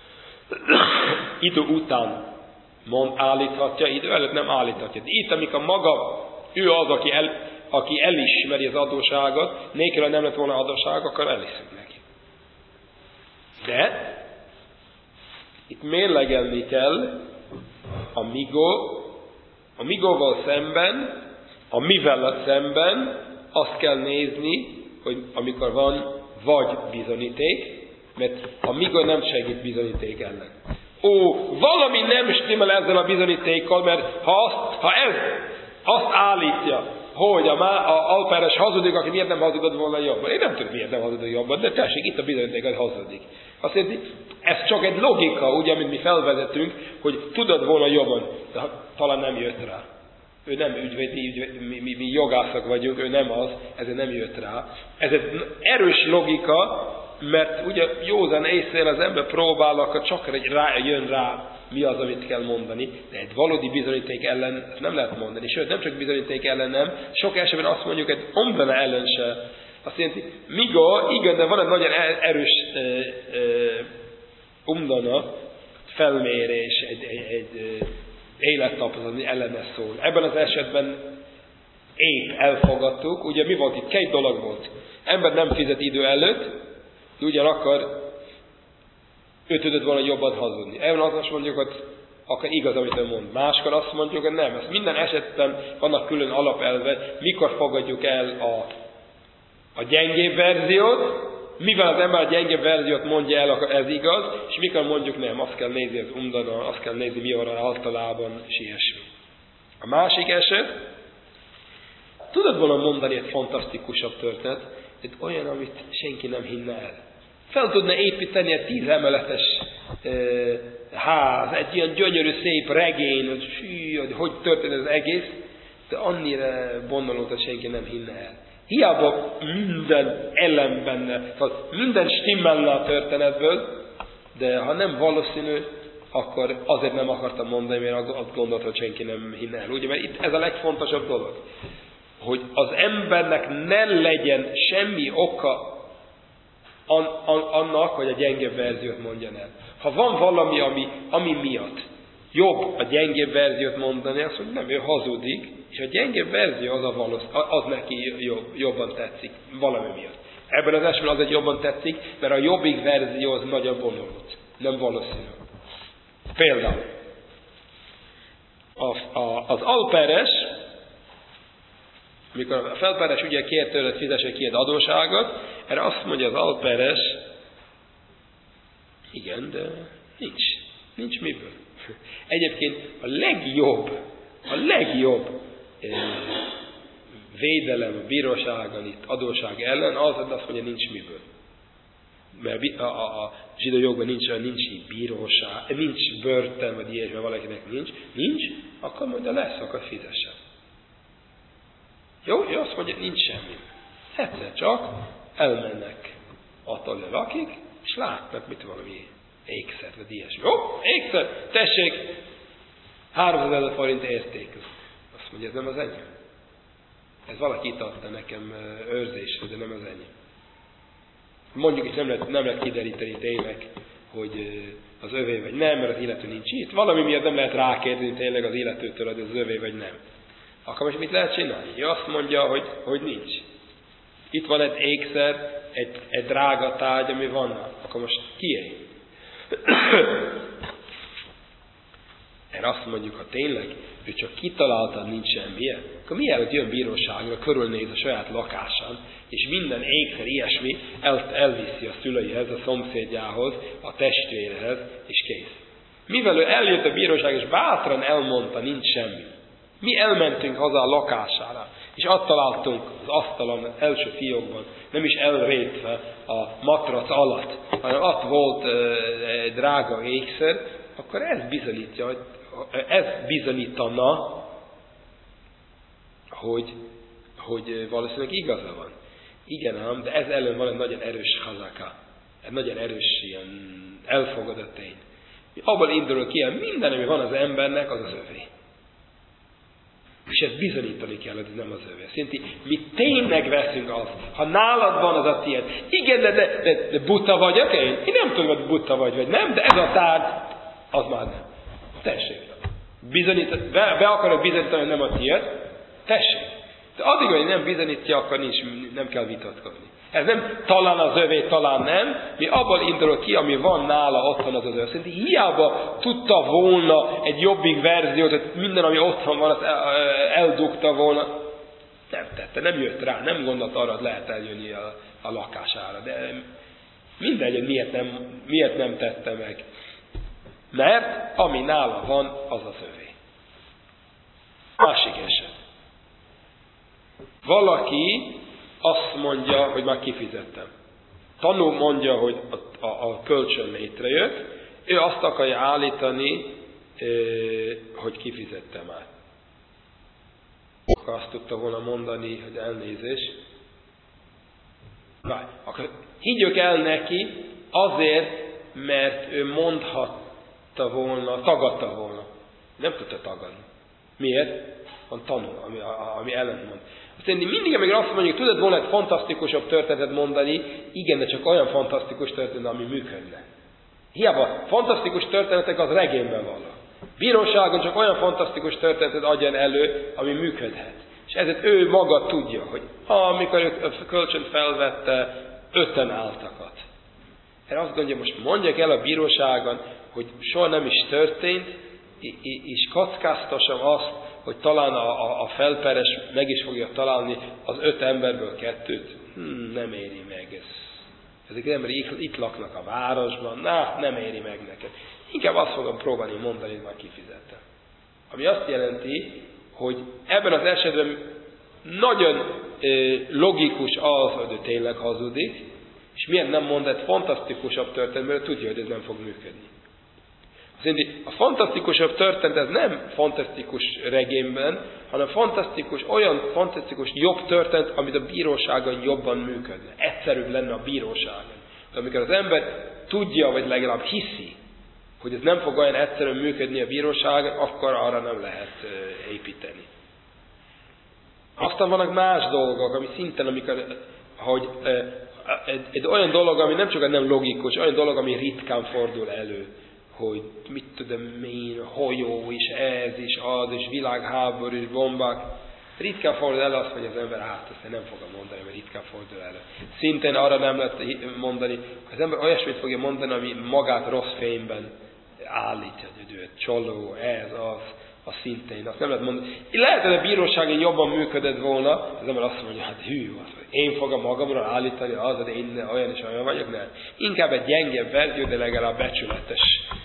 idő után állíthatja, idő előtt nem állíthatja. De itt, amikor maga ő az, aki elismeri az adóságot, nélkül, ha nem lett volna adóság, akkor eliszünk neki. De itt mérlegelni kell a migóval szemben, a mivel szemben azt kell nézni, hogy amikor van vagy bizonyíték, mert a migó nem segít bizonyíték ellen. Valami nem stimmel ezzel a bizonyítékkal, mert ha ez azt állítja, hogy a alperes hazudik, aki miért nem hazudott volna jobban. Én nem tudom, miért nem hazudott jobban, de tessék, itt a bizonyíték, hogy hazudik. Azt jelenti, ez csak egy logika, ugye, amit mi felvezetünk, hogy tudod volna jobban, de talán nem jött rá. Ő nem ügyvédi, mi jogászok vagyunk, ő nem az, ezért nem jött rá. Ez egy erős logika, mert ugye józan észre az ember próbál, akkor csak jön rá, mi az, amit kell mondani, de egy valódi bizonyíték ellen nem lehet mondani. Sőt, nem csak bizonyíték ellen nem, sok esetben azt mondjuk, egy omdana ellen se. Azt jelenti, igen, de van egy nagyon erős umdana felmérés, egy élettapasztalat ellene szól. Ebben az esetben épp elfogadtuk, ugye mi volt itt? Két dolog volt. Ember nem fizet idő előtt, ugyanakkor ő tudott volna jobban hazudni. Ebben azt mondjuk, hogy akkor igaz, amit ő mond. Máskor azt mondjuk, hogy nem. Ezt minden esetben vannak külön alapelve, mikor fogadjuk el a gyengébb verziót, mivel az ember a gyengébb verziót mondja el, akkor ez igaz, és mikor mondjuk nem, azt kell nézni az umdana, azt kell nézni, mi van általában, és ilyesmi. A másik eset, tudod volna mondani egy fantasztikusabb történet, egy olyan, amit senki nem hinne el. Fel tudna építeni egy 10 emeletes ház, egy ilyen gyönyörű, szép regény, hogy történt az egész, de annyira bonyolult, hogy senki nem hinne el. Hiába minden elem benne, minden stimmelne a történetből, de ha nem valószínű, akkor azért nem akartam mondani, mert azt gondolt, hogy senki nem hinne el. Ugye, mert itt ez a legfontosabb dolog, hogy az embernek ne legyen semmi oka annak, hogy a gyengébb verziót mondjon el. Ha van valami, ami miatt jobb a gyengébb verziót mondani, azt mondja, nem, ő hazudik, és a gyengébb verzió az neki jobban tetszik, valami miatt. Ebben az esetben azért jobban tetszik, mert a jobbik verzió az nagyon bonyolult, nem valószínű. Például az alperes, mikor a felperes ugye kér tőled, fizesse ki egy adóságot, erre azt mondja az alperes, igen, de nincs miből. Egyébként a legjobb védelem a bíróságon itt adóság ellen az, hogy azt mondja, nincs miből. Mert a zsidó jogban nincs bíróság, nincs börtön, vagy ilyesmi, valakinek nincs, akkor mondja, lesz, akkor fizessen. Jó, azt mondja, nincs semmi. Egyszer csak elmennek attól lakik, és látnak, mit valami ékszert, vagy ilyesmi. Jó, ékszer, tessék, 300 000 forint értékű. Azt mondja, ez nem az enyém. Ez valaki itt adta nekem őrzésre, de nem az enyém. Mondjuk is nem lehet kideríteni tényleg, hogy az övé vagy nem, mert az illető nincs itt. Valami miatt nem lehet rákérdezni tényleg az illetőtől, hogy az övé vagy nem. Akkor most mit lehet csinálni? Ő azt mondja, hogy nincs. Itt van egy ékszer, egy drága tárgy, ami van. Akkor most kié? Erre azt mondjuk, ha tényleg ő csak kitalálta, nincs semmilyen, akkor mielőtt jön bíróságra, körülnéz a saját lakásán, és minden ékszer ilyesmi elviszi a szüleihez, a szomszédjához, a testvérehez, és kész. Mivel ő eljött a bíróság, és bátran elmondta, nincs semmi. Mi elmentünk haza a lakására, és azt találtunk az asztalon, az első fiókban, nem is elrétve a matrac alatt, hanem ott volt drága ékszer, akkor ez bizonyítana, hogy valószínűleg igaza van. Igen ám, de ez ellen van egy nagyon erős hazaka, egy nagyon erős ilyen elfogadott tény. Abban indul ki, hogy minden, ami van az embernek, az az övé. És ezt bizonyítani kell, hogy ez nem az övé. Azt jelenti, mi tényleg veszünk azt. Ha nálad van, az a tiéd. Igen, de buta vagyok én? Én nem tudom, hogy buta vagy nem, de ez a tárgy, az már nem. Tessék. Be akarod bizonyítani, hogy nem a tiéd? Tessék. De addig, hogy nem bizonyítja, akkor nem kell vitatkozni. Ez nem talán az övé, talán nem. Mi abban indulok ki, ami van nála, ott van az övé. Szerintem hiába tudta volna egy jobbik verziót, hogy minden, ami otthon van, azt eldugta volna. Nem tette, nem jött rá, nem gondolt arra, hogy lehet eljönni a lakására. De mindegy, hogy miért nem tette meg. Mert ami nála van, az az övé. Másik eset. Valaki azt mondja, hogy már kifizettem. Tanú mondja, hogy a kölcsön létrejött, ő azt akarja állítani, hogy kifizettem már. Akkor azt tudta volna mondani, hogy elnézés. Akkor higgyük el neki azért, mert ő mondhatta volna, tagadta volna. Nem tudta tagadni. Miért? Van tanú, ami ellentmond. Azt mondja, mindig, amikor azt mondjuk, tudod volna egy fantasztikusabb történetet mondani, igen, de csak olyan fantasztikus történet, ami működne. Hiába, fantasztikus történetek az regényben vannak. Bíróságon csak olyan fantasztikus történetet adjon elő, ami működhet. És ezért ő maga tudja, hogy amikor ő kölcsönt felvette, 5-en álltakat. Erre azt gondolja, most mondják el a bíróságon, hogy soha nem is történt, és kockáztassam azt, hogy talán a felperes meg is fogja találni az 5 emberből 2-t. Nem éri meg ez. Ezek emberek itt laknak a városban, nem éri meg neked. Inkább azt fogom próbálni mondani, hogy már kifizettem. Ami azt jelenti, hogy ebben az esetben nagyon logikus az, hogy ő tényleg hazudik, és miért nem mond egy fantasztikusabb történet, mert tudja, hogy ez nem fog működni. A fantasztikusabb történet, ez nem fantasztikus regényben, hanem olyan fantasztikus jobb történet, amit a bíróságon jobban működne. Egyszerűbb lenne a bíróságon. De amikor az ember tudja, vagy legalább hiszi, hogy ez nem fog olyan egyszerűen működni a bíróságon, akkor arra nem lehet építeni. Aztán vannak más dolgok, ami szinten, hogy egy olyan dolog, ami nem csak nem logikus, olyan dolog, ami ritkán fordul elő, hogy mit tudom én, hajó is, ez is, az is, világháború és bombák. Ritkán fordul elő azt, hogy az ember ezt nem fogom mondani, mert ritkán fordul elő. Szintén arra nem lehet mondani, az ember olyasmit fogja mondani, ami magát rossz fényben állítja, hogy ő csaló, ez, az szintén. Azt nem lehet mondani. Lehet, hogy a bíróságon jobban működött volna, az ember azt mondja, hát én fogom magamról állítani az, hogy én olyan és olyan vagyok, nem. Inkább egy gyengebb verzió, de legalább becsületes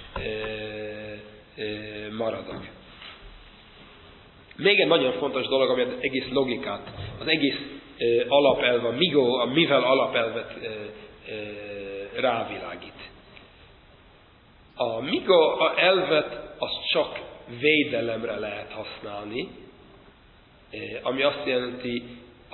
maradok. Még egy nagyon fontos dolog, ami az egész logikát, az egész alapelve, a mivel alapelvet rávilágít. A migo elvet azt csak védelemre lehet használni, ami azt jelenti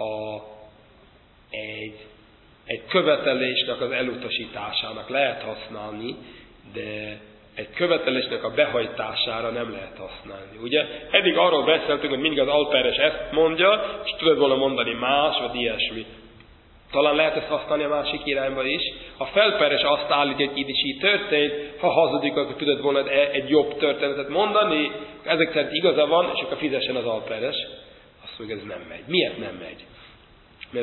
egy követelésnek az elutasításának lehet használni, de egy követelésnek a behajtására nem lehet használni. Ugye? Eddig arról beszéltünk, hogy mindig az alperes ezt mondja, és tudod volna mondani más, vagy ilyesmi. Talán lehet ezt használni a másik irányba is. A felperes azt állítja, hogy így is így történt, ha hazudik, akkor tudod volna egy jobb történetet mondani, ezek szerint igaza van, és akkor fizessen az alperes. Azt mondja, ez nem megy. Miért nem megy? Mert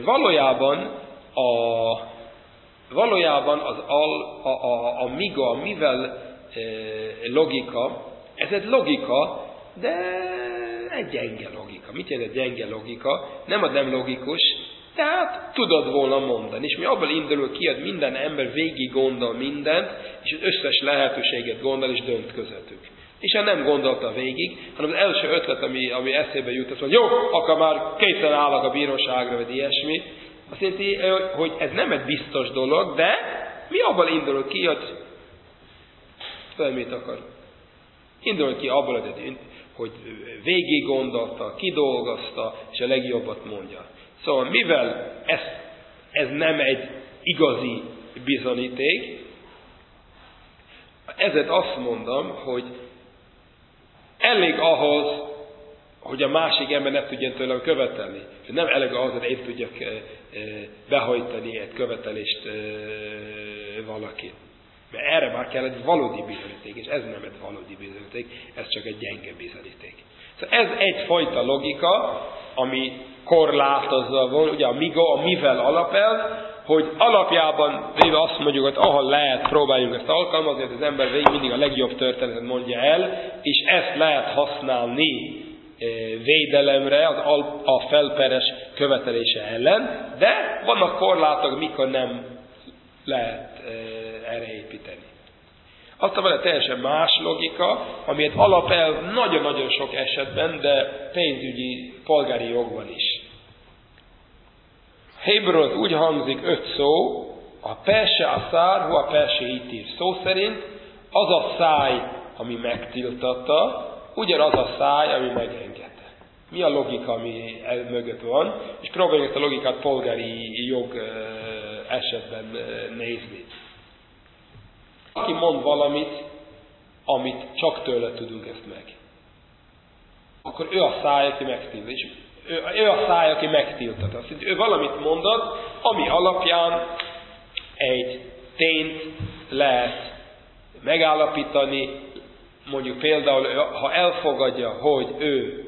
valójában a miga, a mivel logika, ez egy logika, de egy gyenge logika. Mit jelent egy gyenge logika? Nem logikus, tehát tudod volna mondani. És mi abban indulunk ki, hogy minden ember végig gondol mindent, és az összes lehetőséget gondol, és dönt közöttük. És nem gondolta végig, hanem az első ötlet, ami eszébe jut, az, hogy jó, akkor már kétszer állok a bíróságra, vagy ilyesmi. Azt jelenti, hogy ez nem egy biztos dolog, de mi abban indulunk ki, hogy mit akar. Indulunk ki abból, hogy végig gondolta, kidolgozta, és a legjobbat mondja. Szóval mivel ez nem egy igazi bizonyíték, ezért azt mondom, hogy elég ahhoz, hogy a másik ember ne tudjon tőlem követelni. Nem elég ahhoz, hogy én tudjak behajtani egy követelést valakit. Mert erre már kell egy valódi bizonyíték, és ez nem egy valódi bizonyíték, ez csak egy gyenge bizonyíték. Szóval ez egyfajta logika, ami korlátozva van, ugye a mivel alapelv, hogy alapjában véve azt mondjuk, hogy ahol lehet, próbáljunk ezt alkalmazni, hogy az ember végig mindig a legjobb történetet mondja el, és ezt lehet használni védelemre, a felperes követelése ellen, de vannak korlátok, mikor nem lehet erre építeni. Aztán van egy teljesen más logika, ami egy alapelv nagyon-nagyon sok esetben, de pénzügyi, polgári jogban is. Héberül úgy hangzik 5 szó, a perse a szár, a perse ítír. Szó szerint az a száj, ami megtiltatta, ugyanaz a száj, ami megengedte. Mi a logika, ami mögött van, és próbáljuk ezt a logikát polgári jog esetben nézni. Aki mond valamit, amit csak tőle tudunk ezt meg, akkor ő a száj, aki megtiltja. És ő a száj, aki megtiltat. Azt mondja, ő valamit mondott, ami alapján egy tényt lehet megállapítani, mondjuk például, ha elfogadja, hogy ő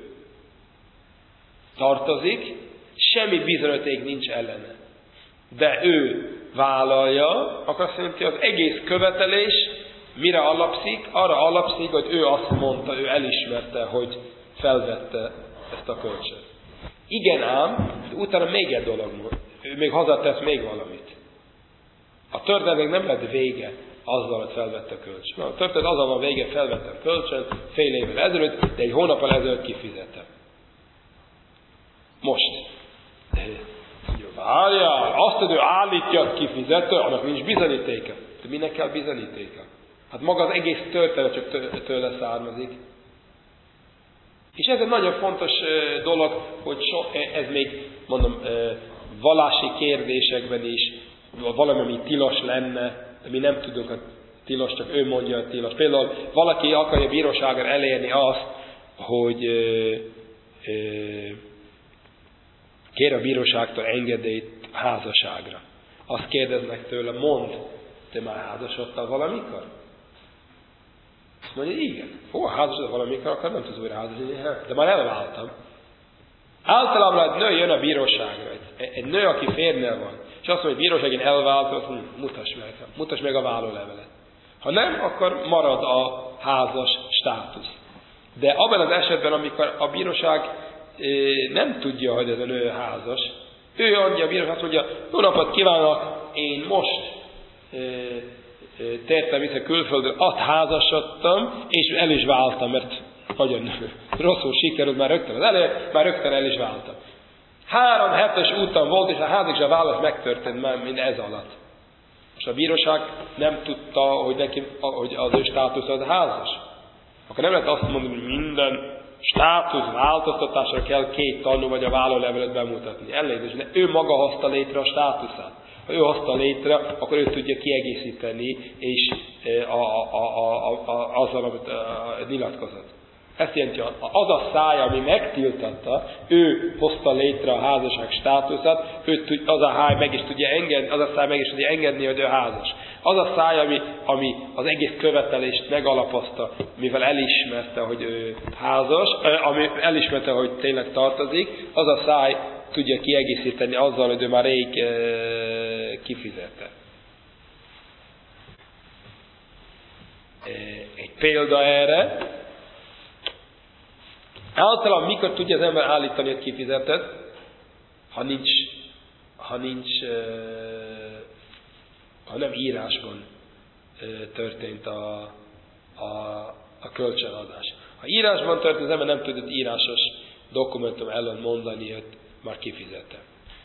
tartozik, semmi bizonyíték nincs ellene. De ő vállalja, akkor azt jelenti, hogy az egész követelés mire alapszik? Arra alapszik, hogy ő azt mondta, ő elismerte, hogy felvette ezt a kölcsönt. Igen ám, utána még egy dolog mond. Ő még hazatesz még valamit. A történetnek nem lett vége azzal, hogy felvette a kölcsönt. A történet azzal van vége, felvettem a kölcsönt fél évvel ezelőtt, de egy hónappal ezelőtt kifizettem. Most. Várjál, azt, hogy ő állítja, hogy kifizető, annak nincs bizonyítéka. De minek kell bizonyítéka? Hát maga az egész történet csak tőle származik. És ez egy nagyon fontos dolog, hogy ez még, mondom, vallási kérdésekben is valami, ami tilos lenne, de mi nem tudunk, hogy tilos, csak ő mondja, hogy tilos. Például valaki akarja bíróságra elérni azt, hogy kér a bíróságtól engedélyt házasságra. Azt kérdeznek tőle, mondd, te már házasodtál valamikor? Azt mondja, igen. Ha házasodtál valamikor, akkor nem tudsz újra házasodni. De már elváltam. Általában egy nő jön a bíróságra, egy nő, aki férnél van, és azt mondja, hogy bíróság, én elváltam, mutass meg a vállólevelet. Ha nem, akkor marad a házas státusz. De abban az esetben, amikor a bíróság nem tudja, hogy ez a nő házas, ő mondja, a bíróság azt mondja, jó napot kívánok, én most tértem vissza külföldről, azt házasodtam, és el is váltam, mert nagyon rosszul sikerült, már rögtön az elő, már rögtön el is váltam. 3 hetes úton volt, és a házasság a válasz megtörtént már mind ez alatt. Most a bíróság nem tudta, hogy az ő státusz az házas. Akkor nem lehet azt mondani, hogy minden státusz változtatásra kell 2 tanulmány a vállólevelet bemutatni. Elnézést, de ő maga hozta létre a státuszát. Ha ő hozta létre, akkor ő tudja kiegészíteni, és azzal, amit nyilatkozott. Ezt jelenti, az a száj, ami megtiltatta, ő hozta létre a házasság státuszát, az a száj meg is tudja engedni, hogy ő házas. Az a száj, ami az egész követelést megalapozta, mivel elismerte, hogy ő házas, ami elismerte, hogy tényleg tartozik, az a száj tudja kiegészíteni azzal, hogy ő már rég kifizette. Egy példa erre, általában mikor tudja az ember állítani, hogy kifizetett, ha nem írásban történt a kölcsönadás. Ha írásban történt, az ember nem tudott írásos dokumentum ellen mondani, hogy már kifizettem.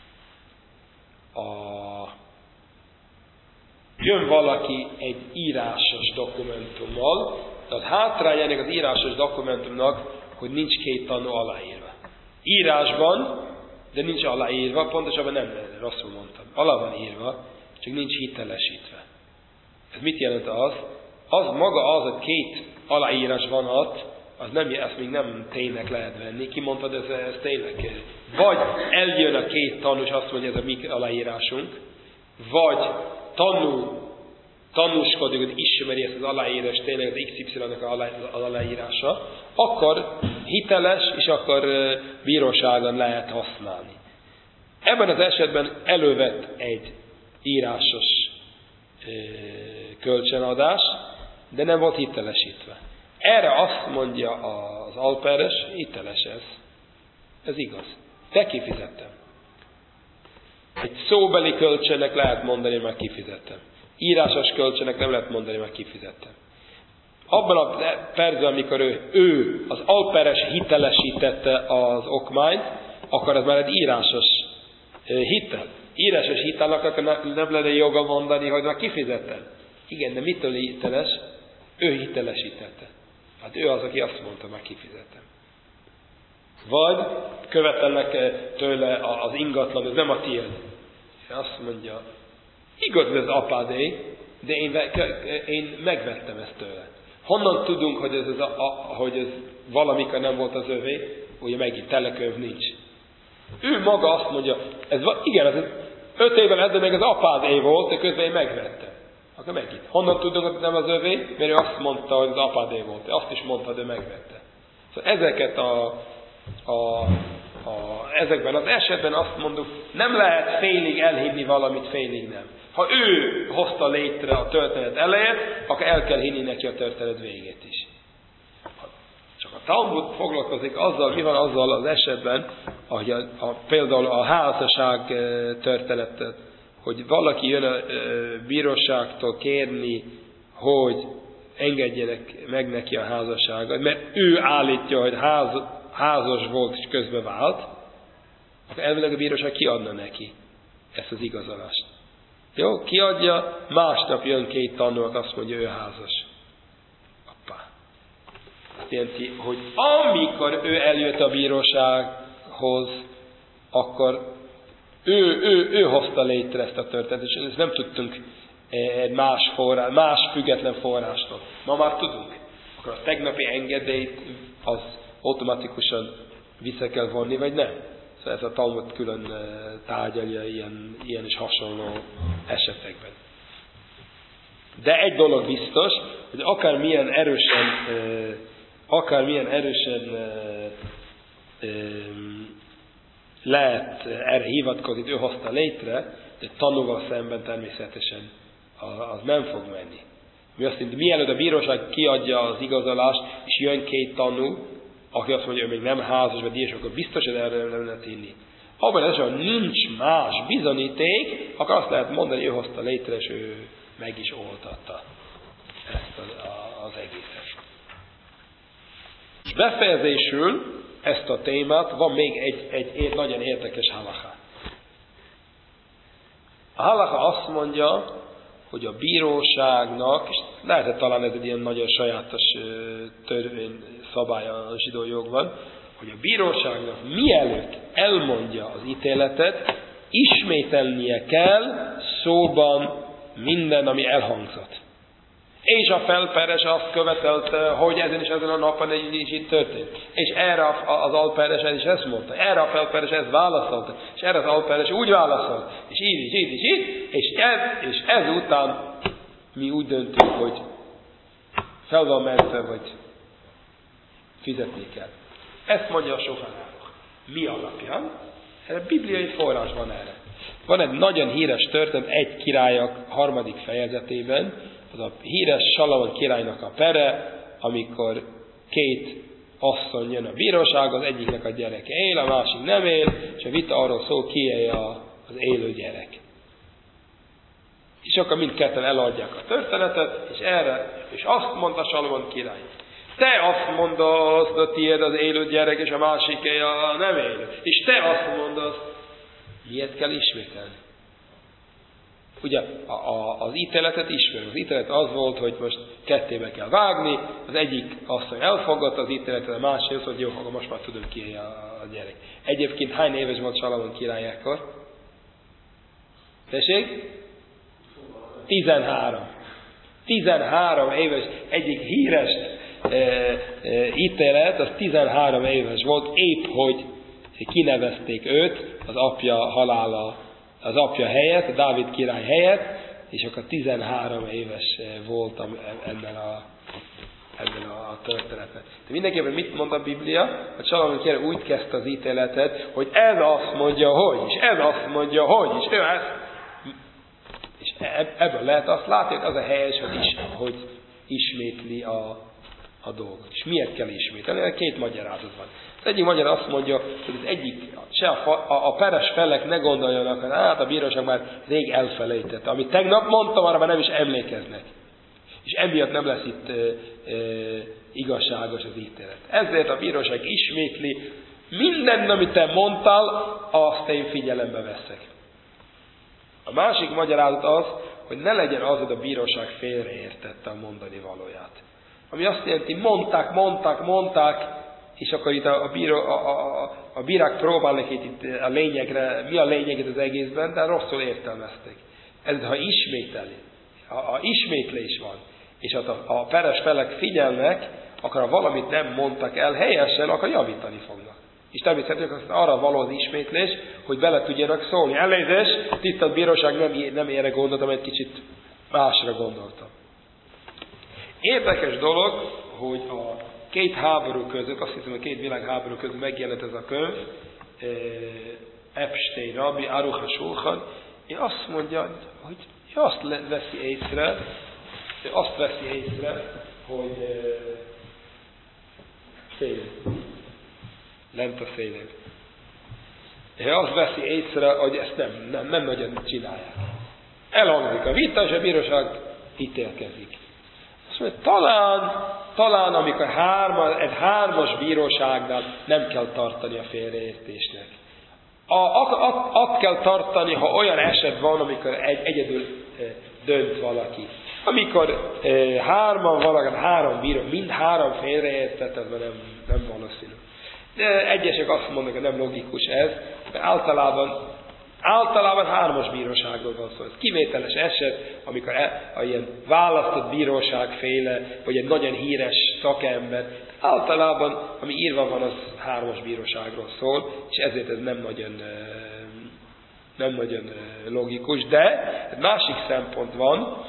Jön valaki egy írásos dokumentummal, de az hátrány ennek az írásos dokumentumnak, hogy nincs két tanú aláírva. Írásban, de nincs aláírva, pontosabban nem, rosszul mondtam. Alá van írva, csak nincs hitelesítve. Ez mit jelent az? Az maga az, hogy két aláírás van ott, az nem, ezt még nem tényleg lehet venni. Ki mondtad, ez tényleg? Vagy eljön a két tanú, és azt mondja, ez a mi aláírásunk, vagy tanúskodik, hogy ismeri ezt az aláírás, tényleg az XY-nak az aláírása, akkor hiteles, és akkor bíróságon lehet használni. Ebben az esetben elővett egy írásos kölcsönadás, de nem volt hitelesítve. Erre azt mondja az alperes, hiteles ez. Ez igaz. Te kifizettem. Egy szóbeli kölcsönnek lehet mondani, hogy már kifizettem. Írásos kölcsönnek nem lehet mondani, hogy már kifizettem. Abban a percben, amikor ő az alperes hitelesítette az okmányt, akkor ez már egy írásos hitel. Írásos hitelnek akkor nem lenne joga mondani, hogy már kifizettem. Igen, de mitől hiteles? Ő hitelesítette. Hát ő az, aki azt mondta, már kifizettem. Vagy követelnek tőle az ingatlan, ez nem a tiéd. Azt mondja, igaz, ez az apádé, de én megvettem ezt tőle. Honnan tudunk, hogy ez valamikor nem volt az övé? Ugye megint telekönyv nincs. Ő maga azt mondja, igen, ez 5 évvel ezelőtt meg az apádé volt, de közben én megvettem. Akkor megint. Honnan tudunk, hogy nem az övé? Mert ő azt mondta, hogy az apádé volt. Azt is mondta, de megvette. Szóval ezeket ezekben az esetben azt mondjuk, nem lehet félig elhinni valamit, félig nem. Ha ő hozta létre a történet elejét, akkor el kell hinni neki a történet végét is. Csak a Talmud foglalkozik azzal, mi van azzal az esetben, ahogy például a házasság történetet, hogy valaki jön a bíróságtól kérni, hogy engedjenek meg neki a házasságot, mert ő állítja, hogy házas volt és közbe vált, akkor elvileg a bíróság kiadna neki ezt az igazolást. Jó, kiadja, másnap jön két tanú, azt mondja, ő házas. Appá. Azt jelenti, hogy amikor ő eljött a bírósághoz, akkor ő hozta létre ezt a történetet, és ezt nem tudtunk más független forrástól. Ma már tudunk. Akkor a tegnapi engedélyt az automatikusan vissza kell vonni, vagy nem? Szóval ez a Talmud külön tárgyalja ilyen és hasonló esetekben. De egy dolog biztos, hogy akármilyen erősen lehet erre hivatkozni, ő hozta létre, de tanúval szemben természetesen az nem fog menni. Mi azt mondja, mielőtt a bíróság kiadja az igazolást, és jön két tanú, aki azt mondja, hogy még nem házas, vagy ilyes, akkor biztos, hogy erre nem lehet hinni. Abban az esetben, nincs más bizonyíték, akkor azt lehet mondani, hogy ő hozta létre, és ő meg is oltatta ezt az egészet. És befejezésül ezt a témát, van még egy nagyon érdekes halacha. A halacha azt mondja, hogy a bíróságnak, és lehet talán ez egy ilyen nagyon sajátos törvény szabály a zsidó jogban, hogy a bíróságnak mielőtt elmondja az ítéletet, ismételnie kell szóban minden, ami elhangzott. És a felperes azt követelte, hogy ezen a napon így történt. És erre az alperes is ezt mondta. Erre a felperes ezt válaszolta. És erre az alperes úgy válaszolt. És így. És ezután mi úgy döntünk, hogy fel van mentve, vagy fizetni kell. Ezt mondja a Shulchan Aruch. Mi alapján? Erre bibliai forrás van erre. Van egy nagyon híres történet egy királyok 3. fejezetében, az a híres Salamon királynak a pere, amikor két asszony jön a bíróság, az egyiknek a gyereke él, a másik nem él, és a vita arról szól, kié az élő gyerek. És akkor mindketten eladják a történetet, és azt mondta Salamon király, Te azt mondod, a tiéd az élő gyerek, és a másiké a nem élő. És te azt mondod, miért kell ismételni? Ugye az ítéletet ismerünk. Az ítélet az volt, hogy most kettébe kell vágni, az egyik asszony elfogadta az ítéletet, a másik az, hogy jó, most már tudom ki a gyerek. Egyébként hány éves volt Salamon király ekkor? Tessék? 13. 13 éves, egyik híres ítélet, az 13 éves volt, épp hogy kinevezték őt az apja halála, az apja helyett, a Dávid király helyett, és akkor 13 éves volt ebben a történetben. De mindenképpen mit mond a Biblia? A Salamon király úgy kezdte az ítéletet, hogy ez azt mondja, hogy, és ez azt mondja, hogy, és ő ezt. És ebből lehet azt látni, hogy az a helyes, hogy ismétli a dolgot. És miért kell ismételni? Két magyarázat van. Az egyik magyar azt mondja, hogy az egyik, se a peres felek ne gondoljanak, hogy hát a bíróság már rég elfelejtette. Amit tegnap mondtam, arra már nem is emlékeznek. És emiatt nem lesz itt igazságos az ítélet. Ezért a bíróság ismétli, minden, amit te mondtál, azt én figyelembe veszek. A másik magyarázat az, hogy ne legyen az, hogy a bíróság félreértette a mondani valóját. Ami azt jelenti, mondták, és akkor itt a bírák próbálnak itt a lényegre, mi a lényeg az egészben, de rosszul értelmezték. Ez, ha ismételi, ha ismétlés van, és a peres felek figyelnek, akkor ha valamit nem mondtak el helyesen, akkor javítani fognak. És természetesen arra való az ismétlés, hogy bele tudjanak szólni. Elnézést, tisztelt bíróság, nem erre gondoltam, egy kicsit másra gondoltam. Érdekes dolog, hogy a két háború között, azt hiszem, a két világháború között megjelent ez a könyv, Epstein rabbi, Aruch HaShulchan, és azt mondja, hogy azt veszi észre, hogy lent a szélén. Azt veszi észre, hogy ezt nem nagyon csinálják. Elhangzik a vita, és a bíróság ítélkezik. Azt mondja, talán amikor egy hármas bíróságnál nem kell tartani a félreértésnek. Azt kell tartani, ha olyan eset van, amikor egyedül dönt valaki. Amikor hárman valaki, három bíró, mind három félreértett, ez nem valószínű. De egyesek azt mondanak, hogy nem logikus ez, mert általában hármas bíróságról van szó. Ez kivételes eset, amikor ilyen választott bíróságféle, vagy egy nagyon híres szakember, általában, ami írva van, az hármas bíróságról szól, és ezért ez nem nagyon logikus, de egy másik szempont van,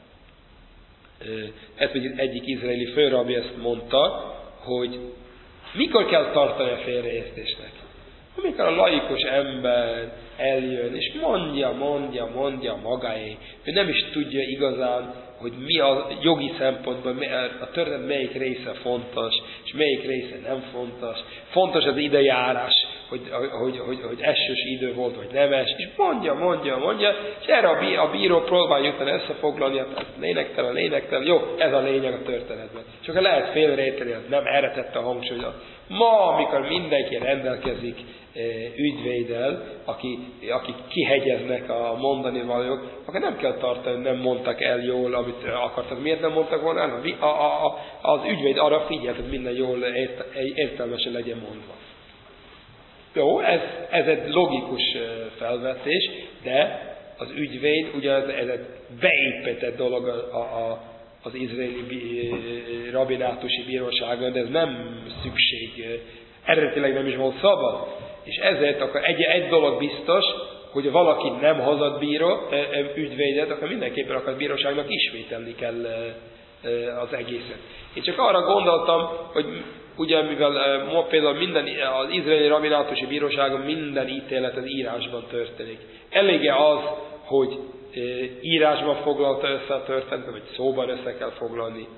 ez egyik izraeli főrabbi ezt mondta, hogy mikor kell tartani a félreértésnek? Amikor a laikus ember eljön, és mondja magáé, ő nem is tudja igazán, hogy mi a jogi szempontból, a történet melyik része fontos, és melyik része nem fontos. Fontos az időjárás, hogy esős idő volt, vagy nem es, és mondja, és erre a bíró próbálja utána összefoglalni, hát lényegtelen, jó, ez a lényeg a történetben. Csak lehet félreérteni, nem erre tette a hangsúlyt. Ma, amikor mindenki rendelkezik ügyvéddel, akik kihegyeznek a mondani valók, akkor nem kell tartani, nem mondtak el jól, amit akartak. Miért nem mondtak volna el? Az ügyvéd arra figyelt, hogy minden jól értelmesen legyen mondva. Jó, ez egy logikus felvetés, de az ügyvéd, ugye ez egy beépített dolog az izraeli rabinátusi bíróságon, de ez nem szükség, eredetileg nem is volt szabad. És ezért akkor egy dolog biztos, hogy valaki nem hozott ügyvédet, akkor mindenképpen a bíróságnak ismételni kell az egészet. Én csak arra gondoltam, hogy ugye mivel például az izraeli rabinátusi bíróságon minden ítélet az írásban történik. Elég-e az, hogy írásban foglalta össze a történetet, vagy szóban össze kell foglalni?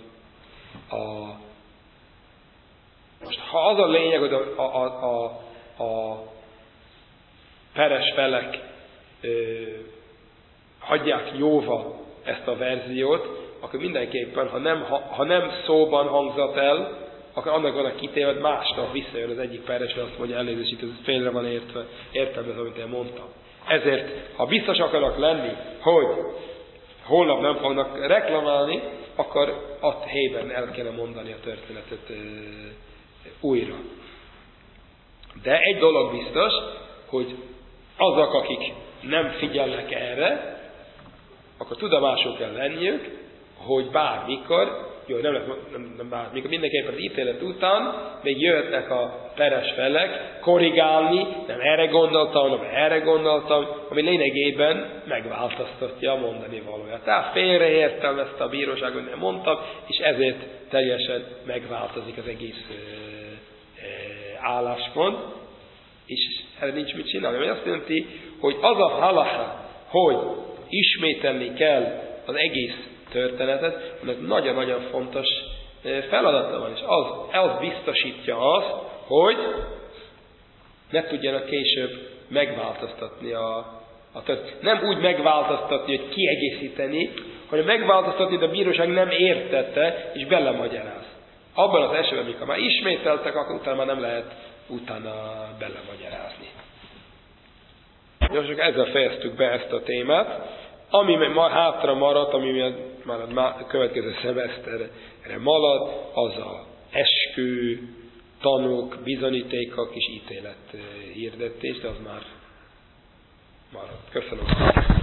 Most ha az a lényeg, hogy a peres felek hagyják jóva ezt a verziót, akkor mindenképpen, ha nem szóban hangzott el, akkor annak van a kitéve, hogy másnap visszajön az egyik peres, és azt mondja, elnézést, itt ez félre van értem ez, amit én mondtam. Ezért, ha biztos akarnak lenni, hogy holnap nem fognak reklamálni, akkor ott helyben el kellene mondani a történetet újra. De egy dolog biztos, hogy azok, akik nem figyelnek erre, akkor tudomásul kell lenniük, hogy bármikor, jó, nem bármikor, mindenképpen az ítélet után még jöhetnek a peres felek korrigálni, nem erre gondoltam, nem erre gondoltam, ami lényegében megváltoztatja a mondani valóját. Tehát félreértelmezte a bíróság, hogy nem mondtam, és ezért teljesen megváltozik az egész álláspont, és erre nincs mit csinálni. Ami azt jelenti, hogy az a halacha, hogy ismételni kell az egész történetet, annak nagyon-nagyon fontos feladata van, és az biztosítja azt, hogy ne tudjanak később megváltoztatni a történetet. Nem úgy megváltoztatni, hogy kiegészíteni, hanem megváltoztatni, de a bíróság nem értette, és belemagyaráz. Abban az esetben, amikor már ismételtek, akkor utána már nem lehet belemagyarázni. Jó, csak ezzel fejeztük be ezt a témát. Ami ma hátra maradt, ami már a következő szemeszterre marad, az a eskü, tanúk, bizonyítékok és ítélet hirdetés, de az már marad. Köszönöm.